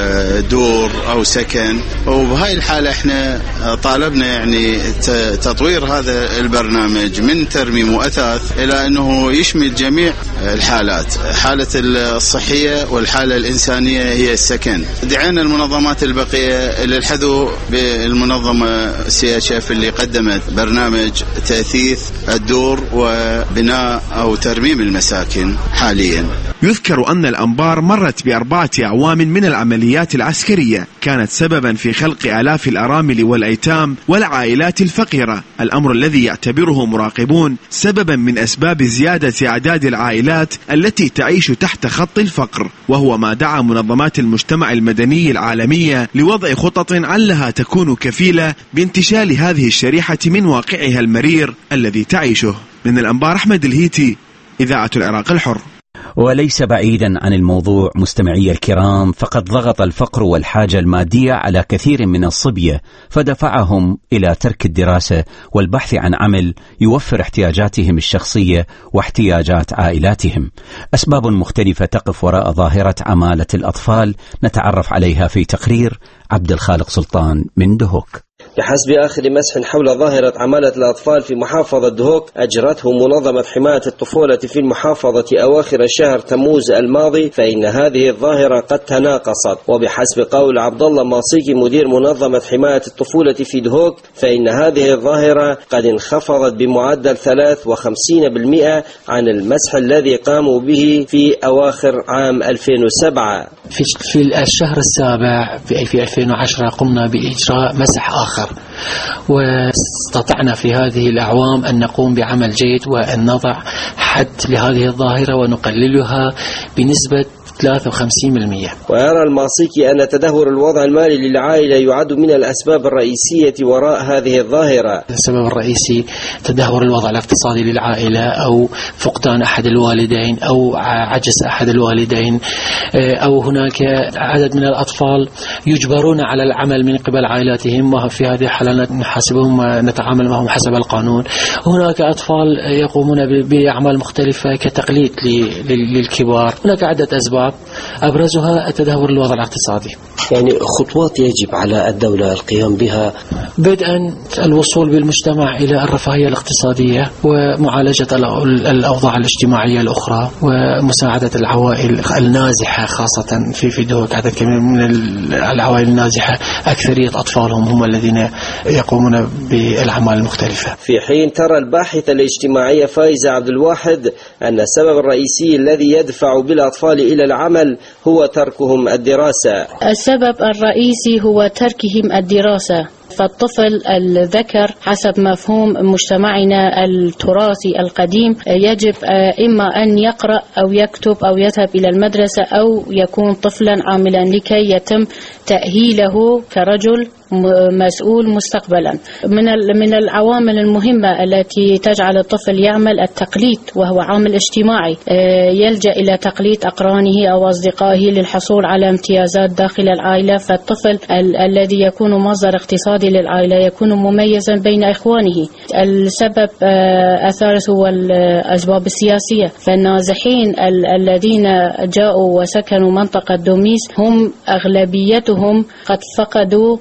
دور أو سكن، وبهاي الحالة احنا طالبنا يعني تطوير هذا البرنامج من ترميم وأثاث إلى أنه يشمل جميع الحالات، حالة الصحية والحالة الإنسانية هي السكن. دعينا المنظمات البقية اللي الحذو بالمنظمة سي اتش اف اللي قدمت برنامج تأثيث الدور وبناء أو ترميم المساكن حاليا. يذكر أن الأنبار مرت بأربعة أعوام من العمليات العسكرية كانت سببا في خلق آلاف الأرامل والأيتام والعائلات الفقيرة، الأمر الذي يعتبره مراقبون سببا من أسباب زيادة أعداد العائلات التي تعيش تحت خط الفقر، وهو ما دعا منظمات المجتمع المدني العالمية لوضع خطط علها تكون كفيلة بانتشال هذه الشريحة من واقعها المرير الذي تعيشه. من الأنبار أحمد الهيتي، إذاعة العراق الحر. وليس بعيدا عن الموضوع مستمعي الكرام، فقد ضغط الفقر والحاجة المادية على كثير من الصبية فدفعهم إلى ترك الدراسة والبحث عن عمل يوفر احتياجاتهم الشخصية واحتياجات عائلاتهم. أسباب مختلفة تقف وراء ظاهرة عمالة الأطفال نتعرف عليها في تقرير عبد الخالق سلطان من دهوك. بحسب آخر مسح حول ظاهرة عمالة الأطفال في محافظة دهوك أجرته منظمة حماية الطفولة في المحافظة أواخر شهر تموز الماضي، فإن هذه الظاهرة قد تناقصت. وبحسب قول عبد الله ماصيكي مدير منظمة حماية الطفولة في دهوك، فإن هذه الظاهرة قد انخفضت بمعدل ثلاثة وخمسين بالمئة عن المسح الذي قاموا به في أواخر عام ألفين وسبعة. في في الشهر السابع في في ألفين وعشرة قمنا بإجراء مسح آخر، واستطعنا في هذه الأعوام أن نقوم بعمل جيد وأن نضع حد لهذه الظاهرة ونقللها بنسبة ثلاثة وخمسين بالمئة. ويرى الماصيكي أن تدهور الوضع المالي للعائلة يعد من الأسباب الرئيسية وراء هذه الظاهرة. السبب الرئيسي تدهور الوضع الاقتصادي للعائلة أو فقدان أحد الوالدين أو عجز أحد الوالدين، أو هناك عدد من الأطفال يجبرون على العمل من قبل عائلاتهم، وفي هذه الحالة نحاسبهم ونتعامل معهم حسب القانون. هناك أطفال يقومون بأعمال مختلفة كتقليد للكبار. هناك عدة أسباب أبرزها تدهور الوضع الاقتصادي. يعني خطوات يجب على الدولة القيام بها، بدءا الوصول بالمجتمع إلى الرفاهية الاقتصادية ومعالجة الأوضاع الاجتماعية الأخرى ومساعدة العوائل النازحة، خاصة في في دهوك عدد كبير من العوائل النازحة أكثرية أطفالهم هم الذين يقومون بالأعمال المختلفة. في حين ترى الباحثة الاجتماعية فايزة عبد الواحد أن السبب الرئيسي الذي يدفع بالأطفال إلى العمل هو تركهم الدراسة. السبب الرئيسي هو تركهم الدراسة. فالطفل الذكر حسب مفهوم مجتمعنا التراثي القديم يجب إما أن يقرأ أو يكتب أو يذهب إلى المدرسة أو يكون طفلا عاملا لكي يتم تأهيله كرجل مسؤول مستقبلا. من من العوامل المهمة التي تجعل الطفل يعمل التقليد، وهو عامل اجتماعي، يلجأ إلى تقليد أقرانه أو أصدقائه للحصول على امتيازات داخل العائلة. فالطفل ال- الذي يكون مصدر اقتصادي للعائلة يكون مميزا بين إخوانه. السبب الثالث هو الأسباب السياسية. فالنازحين ال- الذين جاءوا وسكنوا منطقة دوميس هم أغلبيتهم قد فقدوا فرص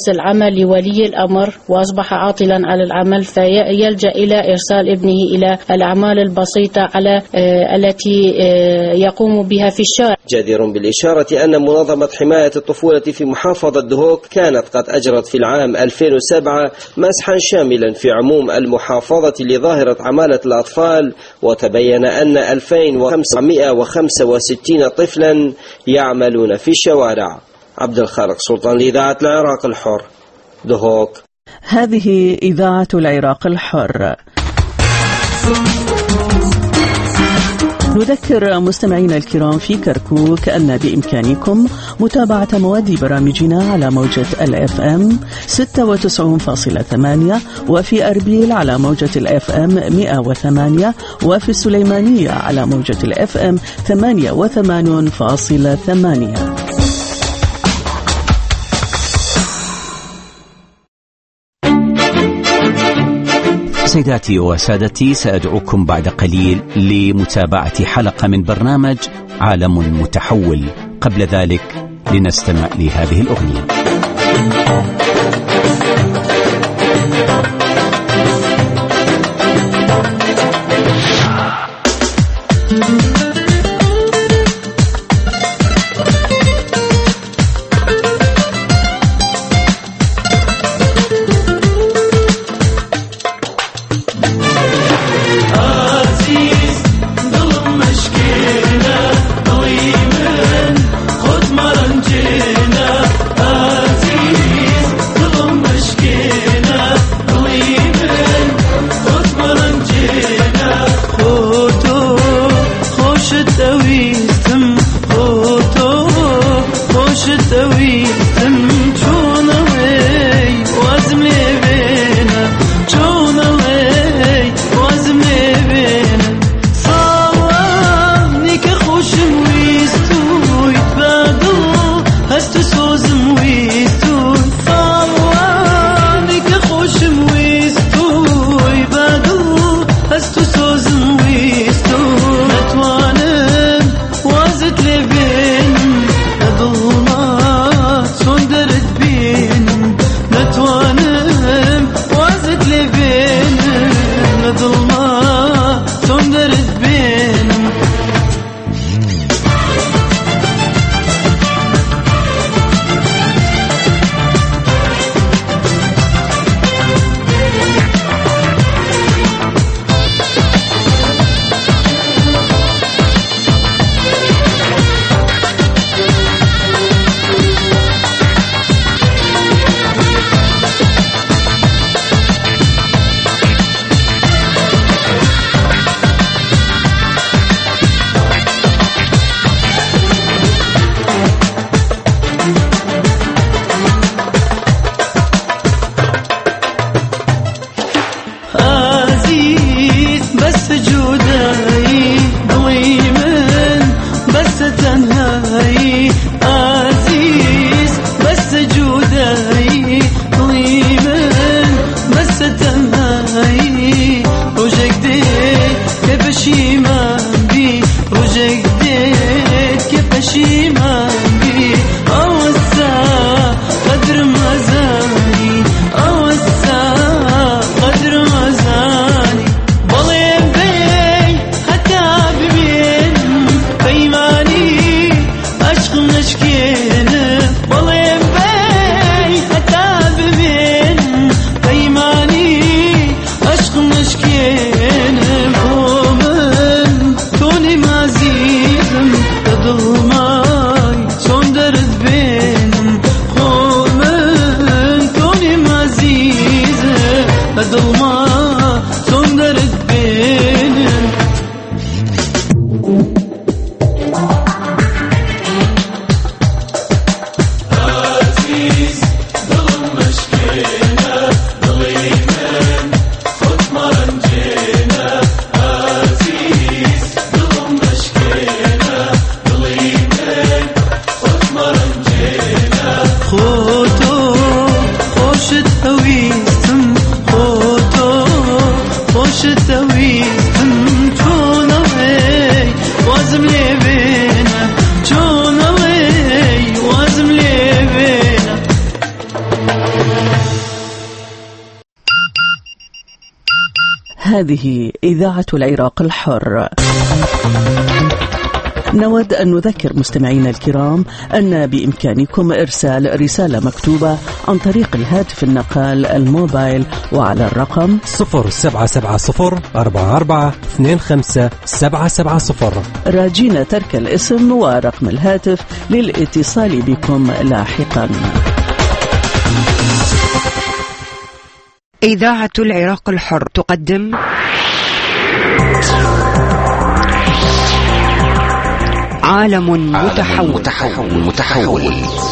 فرص العمل لولي الأمر وأصبح عاطلا على العمل، فيلجأ إلى إرسال ابنه إلى الأعمال البسيطة على التي يقوم بها في الشارع. جدير بالإشارة أن منظمة حماية الطفولة في محافظة دهوك كانت قد أجرت في العام ألفين وسبعة مسحا شاملا في عموم المحافظة لظاهرة عمالة الأطفال، وتبين أن ألفين وخمسمائة وخمسة وستين طفلا يعملون في الشوارع. عبد الخالق سلطان لإذاعة العراق الحر، دهوك. هذه إذاعة العراق الحر. نذكر مستمعينا الكرام في كركوك أن بإمكانكم متابعة مواد برامجنا على موجة الإف إم ستة وتسعين فاصلة ثمانية، وفي أربيل على موجة الإف إم مئة وثمانية، وفي السليمانية على موجة الإف إم ثمانية وثمانين فاصلة ثمانية. سيداتي وسادتي، سأدعوكم بعد قليل لمتابعة حلقة من برنامج عالم متحول. قبل ذلك لنستمع لهذه الأغنية. هذه إذاعة العراق الحر. نود أن نذكر مستمعينا الكرام أن بإمكانكم إرسال رسالة مكتوبة عن طريق الهاتف النقال الموبايل وعلى الرقم صفر سبعة سبعة صفر أربعة أربعة اثنين خمسة سبعة سبعة صفر، راجين ترك الاسم ورقم الهاتف للاتصال بكم لاحقا. إذاعة العراق الحر تقدم عالم متحول. متحول متحول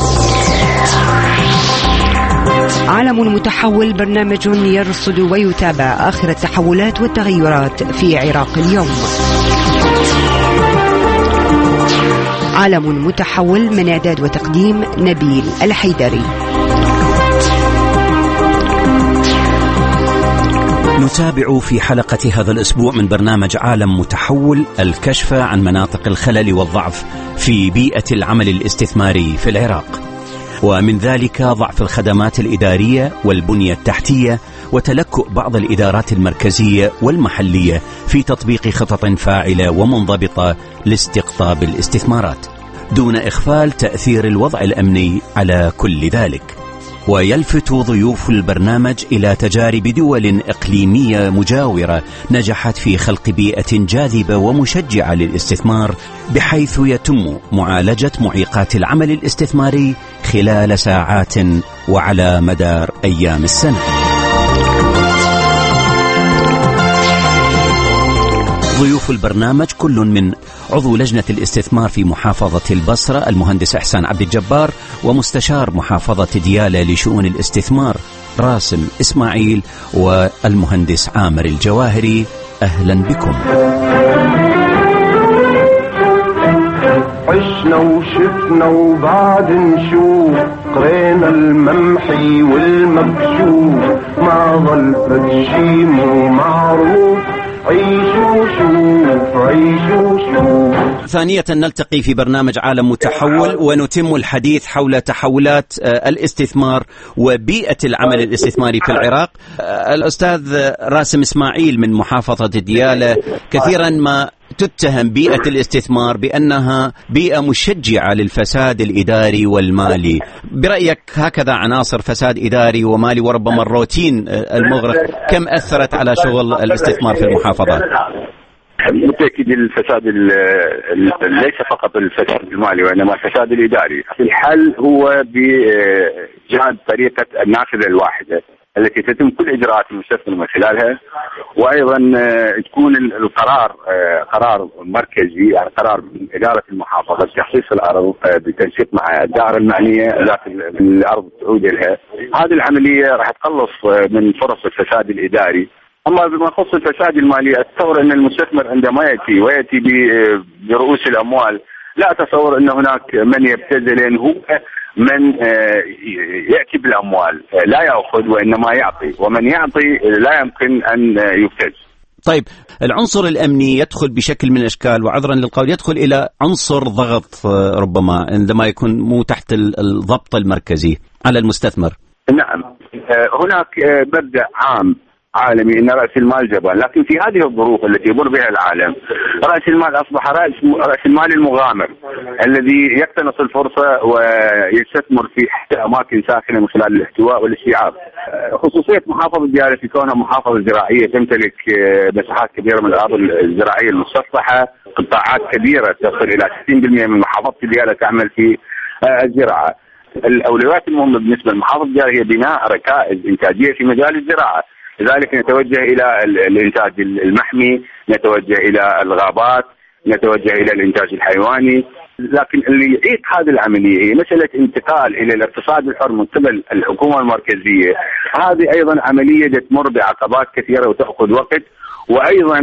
عالم متحول، برنامج يرصد ويتابع آخر التحولات والتغيرات في عراق اليوم. عالم متحول من إعداد وتقديم نبيل الحيدري. نتابع في حلقة هذا الأسبوع من برنامج عالم متحول الكشف عن مناطق الخلل والضعف في بيئة العمل الاستثماري في العراق، ومن ذلك ضعف الخدمات الإدارية والبنية التحتية وتلكؤ بعض الإدارات المركزية والمحلية في تطبيق خطط فاعلة ومنضبطة لاستقطاب الاستثمارات، دون إغفال تأثير الوضع الأمني على كل ذلك. ويلفت ضيوف البرنامج إلى تجارب دول إقليمية مجاورة نجحت في خلق بيئة جاذبة ومشجعة للاستثمار، بحيث يتم معالجة معيقات العمل الاستثماري خلال ساعات وعلى مدار أيام السنة. ضيوف البرنامج كل من عضو لجنة الاستثمار في محافظة البصرة المهندس إحسان عبد الجبار، ومستشار محافظة ديالى لشؤون الاستثمار راسم إسماعيل، والمهندس عامر الجواهري. أهلا بكم. عشنا وشفنا وبعد نشوف، قرينا الممحي والمكشوف، ما ظل فدشي مو معروف، عيشوا شوف عيشوا شوف. ثانية نلتقي في برنامج عالم متحول ونتم الحديث حول تحولات الاستثمار وبيئة العمل الاستثماري في العراق. الأستاذ راسم إسماعيل من محافظة ديالى، كثيرا ما تتهم بيئة الاستثمار بأنها بيئة مشجعة للفساد الإداري والمالي، برأيك هكذا عناصر فساد إداري ومالي وربما الروتين المغرق كم أثرت على شغل الاستثمار في المحافظات؟ بالتأكيد الفساد ليس فقط الفساد المالي وإنما الفساد الإداري. الحل هو بجهد طريقة النافذة الواحدة التي تتم كل إجراءات المستثمر من خلالها، وأيضا تكون القرار قرار مركزي، يعني قرار من إدارة المحافظة بتخصيص الأرض بتنسيق مع الدائرة المعنية ذات الأرض تعود لها. هذه العملية راح تقلص من فرص الفساد الإداري. أما بما يخص الفساد المالي، أتصور أن المستثمر عندما يأتي ويأتي برؤوس الأموال لا أتصور أن هناك من يبتذل، هو من يأتي بالأموال لا يأخذ وإنما يعطي، ومن يعطي لا يمكن أن يبتز. طيب، العنصر الأمني يدخل بشكل من الأشكال، وعذرا للقول يدخل إلى عنصر ضغط ربما عندما يكون مو تحت الضبط المركزي على المستثمر. نعم، هناك مبدأ عام عالمي ان راس المال جبان، لكن في هذه الظروف التي يمر بها العالم راس المال اصبح راس راس المال المغامر الذي يقتنص الفرصه ويستثمر في اماكن ساخنه من خلال الاحتواء والاستيعاب. خصوصيه محافظه ديالى في كونها محافظه زراعيه تمتلك مساحات كبيره من الارض الزراعيه المسطحه، قطاعات كبيره تصل الى ستين بالمئة من محافظه ديالى تعمل في الزراعه. الاولويات المهمه بالنسبه لمحافظه ديالى هي بناء ركائز انتاجيه في مجال الزراعه، لذلك نتوجه إلى الإنتاج المحمي، نتوجه إلى الغابات، نتوجه إلى الإنتاج الحيواني. لكن اللي يعيق هذه العملية هي مسألة انتقال إلى الاقتصاد الحر من قبل الحكومة المركزية. هذه أيضا عملية تمر بعقبات كثيرة وتأخذ وقت، وأيضا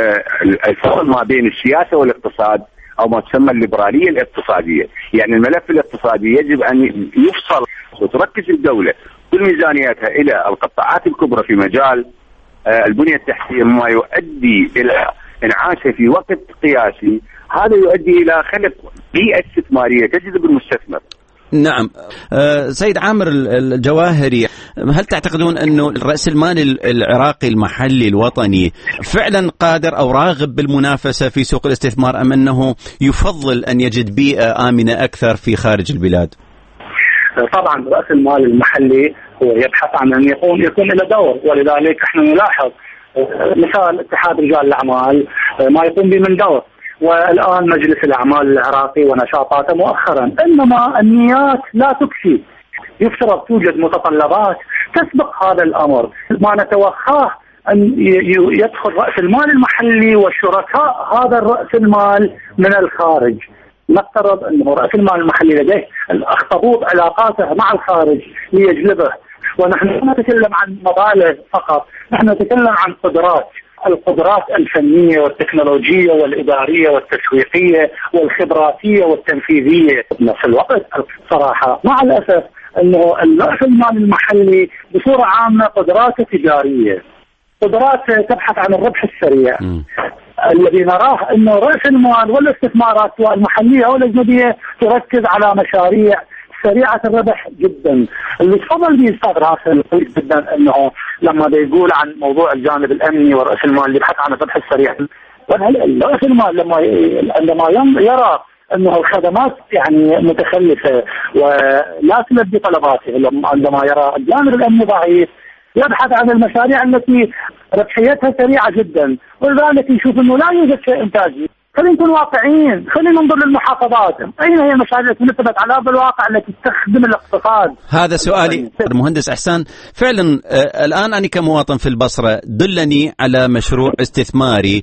الفصل ما بين السياسة والاقتصاد أو ما تسمى الليبرالية الاقتصادية، يعني الملف الاقتصادي يجب أن يفصل وتركز الدولة كل ميزانياتها إلى القطاعات الكبرى في مجال البنية التحتية، مما يؤدي إلى انعاشها في وقت قياسي. هذا يؤدي إلى خلق بيئة استثمارية تجذب المستثمر. نعم. سيد عامر الجواهري، هل تعتقدون أنه رأس المال العراقي المحلي الوطني فعلا قادر أو راغب بالمنافسة في سوق الاستثمار، أم أنه يفضل أن يجد بيئة آمنة أكثر في خارج البلاد؟ طبعا رأس المال المحلي هو يبحث عن أن يكون يكون له دور، ولذلك احنا نلاحظ مثال اتحاد رجال الأعمال ما يقوم به من دور، والآن مجلس الأعمال العراقي ونشاطاته مؤخرا. إنما النيات لا تكفي، يفترض توجد متطلبات تسبق هذا الأمر. ما نتوخاه أن يدخل رأس المال المحلي وشركاء هذا الرأس المال من الخارج. نفترض أنه رأس المال المحلي لديه الأخطبوط علاقاته مع الخارج ليجلبه، ونحن لا نتكلم عن مبالغ فقط، نحن نتكلم عن قدرات، القدرات الفنية والتكنولوجية والإدارية والتسويقية والخبراتية والتنفيذية. في نفس الوقت صراحة مع الأسف أنه رأس المال المحلي بصورة عامة قدراته تجارية، قدرات تبحث عن الربح السريع. م. الذي نراه أنه رأس المال والاستثمارات سواء المحلية أو الأجنبية تركز على مشاريع سريعة الربح جدا. اللي تفضل به أستاذ راسل كويس جدا أنه لما بيقول عن موضوع الجانب الأمني ورأس المال اللي يبحث عن الربح السريع، رأس المال لما عندما يرى أنه الخدمات يعني متخلفة ولا تلبي طلباته، عندما يرى الجانب الأمني ضعيف يبحث عن المشاريع التي ربحيتها سريعة جدا، ولذلك يشوف أنه لا يوجد شيء إنتاجي. خلينا نكون واقعيين، خلينا ننظر للمحافظات، أين هي المشاريع التي نثبت على أرض الواقع التي تخدم الاقتصاد؟ هذا سؤالي المهندس إحسان. فعلا الآن أنا كمواطن في البصرة دلني على مشروع استثماري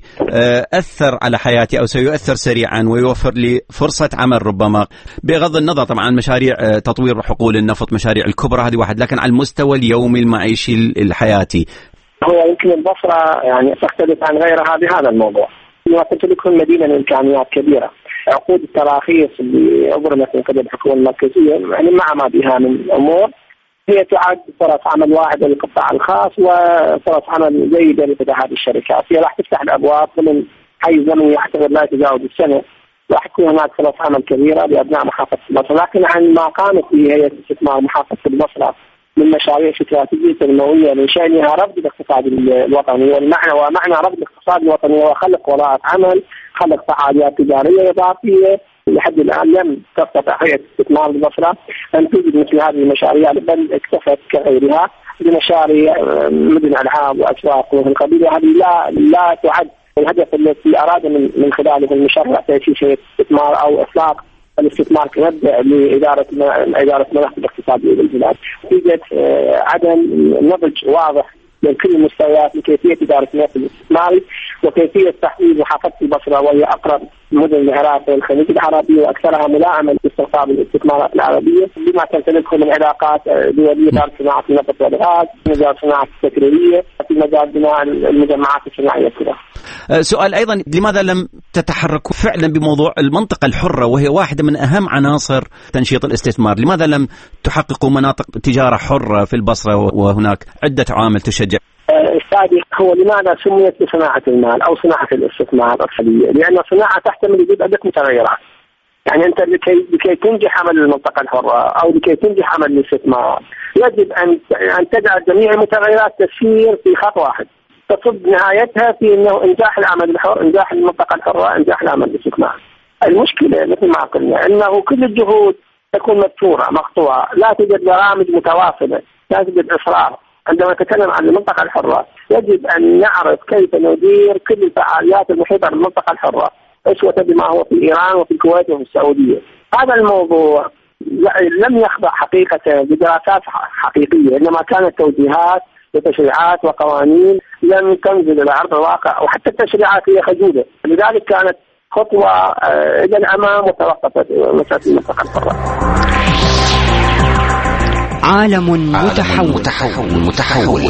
أثر على حياتي أو سيؤثر سريعا ويوفر لي فرصة عمل، ربما بغض النظر طبعا عن مشاريع تطوير حقول النفط، مشاريع الكبرى هذه واحد، لكن على المستوى اليومي المعيشي الحياتي. هو يمكن البصرة يعني تختلف عن غيرها بهذا الموضوع، وتمتلكون مدينة من إمكانيات كبيرة. عقود التراخيص اللي أبرمت من قبل الحكومة المركزية يعني مع ما بها من أمور هي تعد فرص عمل واحدة للقطاع الخاص وفرص عمل جيدة لفتح هذه الشركات. هي راح تفتح الأبواب من حيز زمني يعتبر لا يتجاوز السنة، راح تكون هناك فرص عمل كبيرة لأبناء محافظة البصرة. لكن عن ما قامت به هيئة استثمار محافظة البصرة من مشاريع استراتيجية تنموية من شأنها رفض الاقتصاد الوطني، والمعنى ومعنى رفض الاقتصاد الوطني هو خلق وظائف عمل، خلق فعاليات تجارية إضافية. لحد الآن لم تستطع هيئة استثمار البصرة أن توجد مثل هذه المشاريع، بل اكتفت كغيرها بمشاريع مدن ألعاب وأسواق ومن قبيل. هذه لا لا تعد الهدف الذي أراد من من خلاله المشروع تأسيس هيئة استثمار أو إطلاق الاستثمار كمبدأ لإدارة إدارة مناخ الاقتصادية للبلاد. توجد عدم نضج واضح من كل المستويات لكيفية إدارة المناخ الاستثماري وكيفية تحويل محافظة البصرة وهي أقرب مدن العراق والخليج العربي وأكثرها ملائمة لاستقطاب الاستثمارات العربية بما تمتلكه من علاقات دولية في صناعة النفط والغاز، في مجال صناعة البترولية، في مجال بناء المجمعات الصناعية كلها. سؤال أيضا، لماذا لم تتحركوا فعلا بموضوع المنطقة الحرة وهي واحدة من أهم عناصر تنشيط الاستثمار؟ لماذا لم تحققوا مناطق تجارة حرة في البصرة وهناك عدة عوامل تشجع؟ أستاذي، هو لماذا سميت بصناعة المال أو صناعة الاستثمار الخليجية؟ لأن الصناعة تحتمل وجود عدة متغيرات. يعني أنت لكي لكي تنجح عمل المنطقة الحرة أو لكي تنجح عمل الاستثمار يجب أن أن تجعل جميع المتغيرات تسير في خط واحد تصب نهايتها في إنه إنجاح العمل الحر، إنجاح المنطقة الحرة، إنجاح العمل الاستثمار. المشكلة مثل ما قلنا أنه كل الجهود تكون مدفورة مقطوعة، لا توجد برامج متواصلة، لا توجد إصرار. عندما نتكلم عن المنطقة الحرة يجب أن نعرف كيف ندير كل الفعاليات المحيطة بالمنطقة الحرة أسوة بما هو في إيران وفي الكويت وفي السعودية. هذا الموضوع لم يخضع حقيقة بدراسات حقيقية، إنما كانت توجيهات وتشريعات وقوانين لم تنزل إلى أرض الواقع، وحتى التشريعات هي خجولة. لذلك كانت خطوة إلى الأمام وتوقفت مسألة المنطقة الحرة. عالم متحول متحول متحول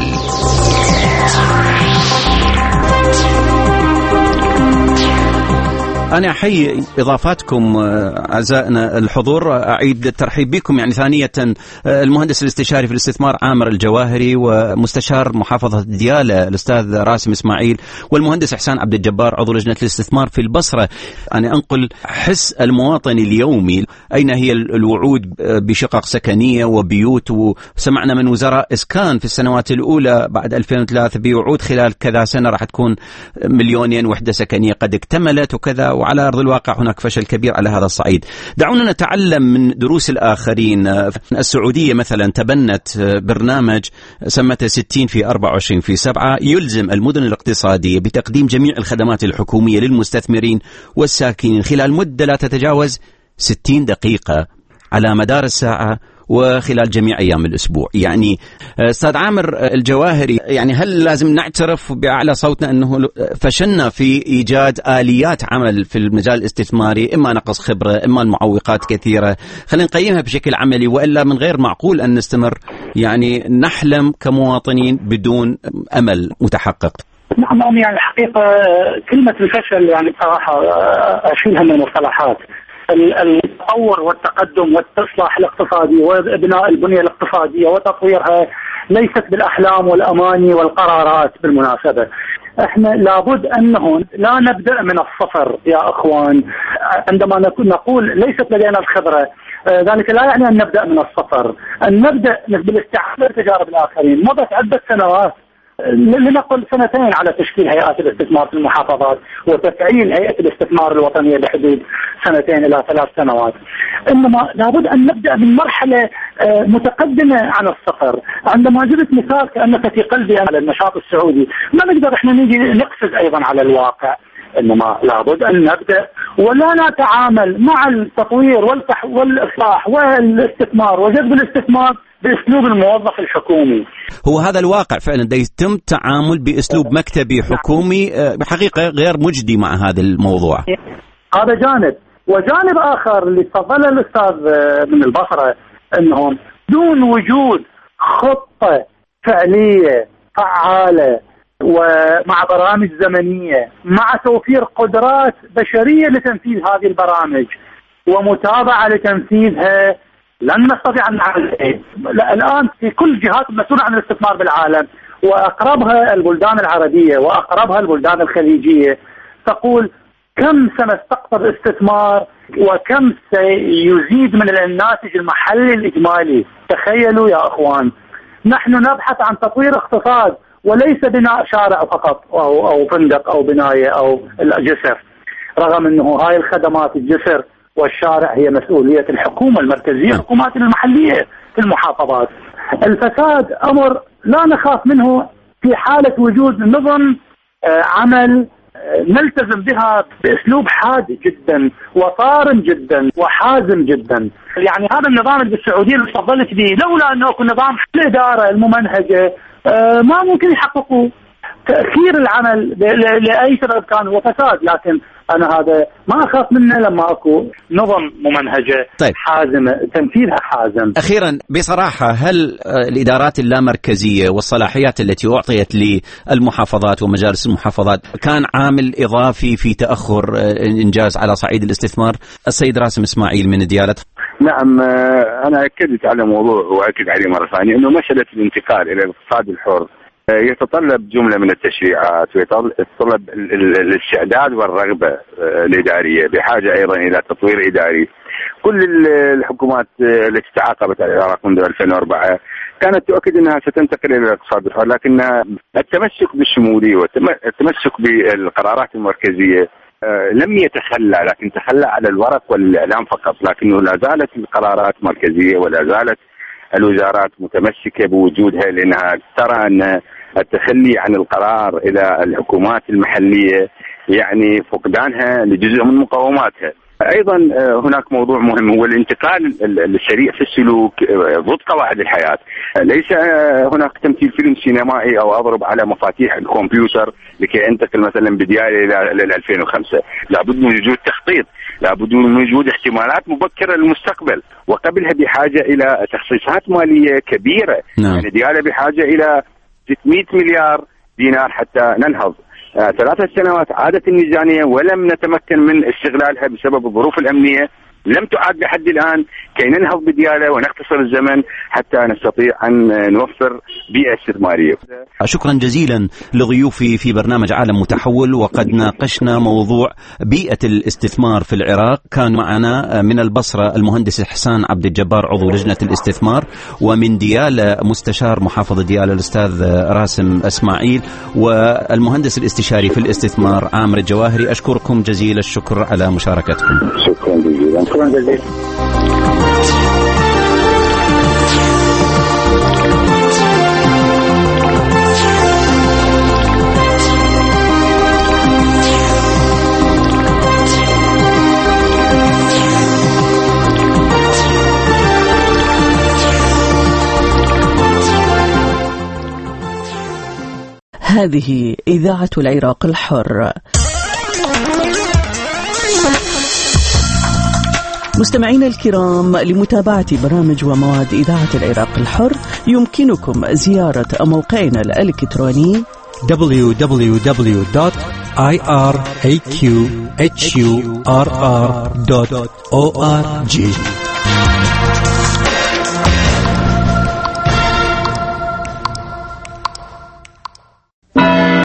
أنا أحيي إضافاتكم أعزائنا الحضور، أعيد الترحيب بكم يعني ثانية المهندس الاستشاري في الاستثمار عامر الجواهري، ومستشار محافظة ديالى الأستاذ راسم إسماعيل، والمهندس إحسان عبد الجبار عضو لجنة الاستثمار في البصرة. أنا أنقل حس المواطن اليومي، أين هي الوعود بشقق سكنية وبيوت، وسمعنا من وزراء إسكان في السنوات الأولى بعد ألفين وثلاثة بوعود خلال كذا سنة راح تكون مليونين وحدة سكنية قد اكتملت وكذا، وعلى أرض الواقع هناك فشل كبير على هذا الصعيد. دعونا نتعلم من دروس الآخرين. السعودية مثلا تبنت برنامج سمته ستين في أربعة وعشرين في سبعة، يلزم المدن الاقتصادية بتقديم جميع الخدمات الحكومية للمستثمرين والساكنين خلال مدة لا تتجاوز ستين دقيقة على مدار الساعة وخلال جميع أيام الأسبوع. يعني أستاذ عامر الجواهري، يعني هل لازم نعترف بأعلى صوتنا أنه فشلنا في إيجاد آليات عمل في المجال الاستثماري، إما نقص خبرة إما المعوقات كثيرة؟ خلينا نقيمها بشكل عملي، وإلا من غير معقول أن نستمر يعني نحلم كمواطنين بدون أمل متحقق. نعم، يعني الحقيقة كلمة الفشل يعني بصراحة أشيلها من المصطلحات. التطور والتقدم والإصلاح الاقتصادي وبناء البنية الاقتصادية وتطويرها ليست بالأحلام والأماني والقرارات. بالمناسبة احنا لابد أنه لا نبدأ من الصفر يا أخوان. عندما نقول ليست لدينا الخبرة، ذلك لا يعني أن نبدأ من الصفر، أن نبدأ بالاستعادة تجارب الآخرين. مضت عدة سنوات، لنقل سنتين على تشكيل هيئات الاستثمار في المحافظات وتفعيل هيئة الاستثمار الوطنية بحدود سنتين إلى ثلاث سنوات. إنما لابد أن نبدأ من مرحلة متقدمة عن الصفر. عندما جبت مثال كأنك في قلبي على النشاط السعودي، ما نقدر إحنا نيجي نقفز أيضا على الواقع، إنما لابد أن نبدأ ولا نتعامل مع التطوير والإصلاح والاستثمار وجذب الاستثمار بأسلوب الموظف الحكومي. هو هذا الواقع فعلا دا يتم تعامل بأسلوب مكتبي حكومي بحقيقة غير مجدي مع هذا الموضوع. هذا جانب، وجانب آخر اللي تفضل الأستاذ من البصرة، أنهم دون وجود خطة فعلية فعالة ومع برامج زمنية مع توفير قدرات بشرية لتنفيذ هذه البرامج ومتابعة لتنفيذها لن نستطيع أن نعمل. الآن في كل جهات المسؤولة عن الاستثمار بالعالم وأقربها البلدان العربية وأقربها البلدان الخليجية تقول كم سنستقطب استثمار وكم سيزيد من الناتج المحلي الإجمالي. تخيلوا يا أخوان، نحن نبحث عن تطوير اقتصاد وليس بناء شارع فقط أو, أو فندق أو بناية أو جسر، رغم أنه هاي الخدمات الجسر والشارع هي مسؤولية الحكومة المركزية، الحكومات المحلية في المحافظات. الفساد أمر لا نخاف منه في حالة وجود نظم عمل نلتزم بها بأسلوب حاد جدا وصارم جدا وحازم جدا. يعني هذا النظام اللي بالسعودية اللي تفضلت به، لولا أنه يكون نظام الإدارة الممنهجة ما ممكن يحققوا تأخير العمل لأي سبب كان هو فساد. لكن أنا هذا ما أخاف منه لما أكو نظم ممنهجة طيب. حازمة تنفيذها حازم. أخيرا بصراحة، هل الإدارات اللامركزية والصلاحيات التي أعطيت للمحافظات ومجالس المحافظات كان عامل إضافي في تأخر الإنجاز على صعيد الاستثمار؟ السيد راسم إسماعيل من ديالى. نعم، أنا أكدت على موضوع وأكد عليه مرة ثانية أنه مسألة الانتقال إلى الاقتصاد الحر يتطلب جملة من التشريعات ويتطلب الاستعداد والرغبة الإدارية، بحاجة أيضا إلى تطوير إداري. كل الحكومات التي تعاقبت على العراق منذ ألفين وأربعة كانت تؤكد أنها ستنتقل إلى الاقتصاد الحر، لكن التمسك بالشمولية والتمسك بالقرارات المركزية لم يتخلى، لكن تخلى على الورق والإعلام فقط. لكنه لا زالت القرارات مركزية ولا زالت الوزارات متمسكة بوجودها، لأنها ترى أن التخلي عن القرار إلى الحكومات المحلية يعني فقدانها لجزء من مقوماتها. أيضا هناك موضوع مهم هو الانتقال السريع في السلوك ضد قواعد الحياة. ليس هناك تمثيل فيلم سينمائي أو أضرب على مفاتيح الكمبيوتر لكي أنتقل مثلا بديالي إلى ألفين وخمسة. لابد من وجود تخطيط، لابد من وجود احتمالات مبكرة للمستقبل، وقبلها بحاجة إلى تخصيصات مالية كبيرة. نعم. يعني ديالي بحاجة إلى ستمائة مليار دينار حتى ننهض. ثلاثة سنوات عادت الميزانية ولم نتمكن من استغلالها بسبب الظروف الأمنية، لم تعد لحد الآن كي ننهض بديالة ونختصر الزمن حتى نستطيع أن نوفر بيئة استثمارية. شكرا جزيلا لضيوفي في برنامج عالم متحول، وقد ناقشنا موضوع بيئة الاستثمار في العراق. كان معنا من البصرة المهندس إحسان عبد الجبار عضو لجنة الاستثمار، ومن ديالة مستشار محافظة ديالة الأستاذ راسم إسماعيل، والمهندس الاستشاري في الاستثمار عامر الجواهري. أشكركم جزيل الشكر على مشاركتكم. شكرا جزيلا. شكرا جزيلا. هذه إذاعة العراق الحر. مستمعينا الكرام، لمتابعة برامج ومواد إذاعة العراق الحر يمكنكم زيارة موقعنا الإلكتروني دبليو دبليو دبليو دوت آي آر إيه كيو إتش يو آر آر دوت أو آر جي.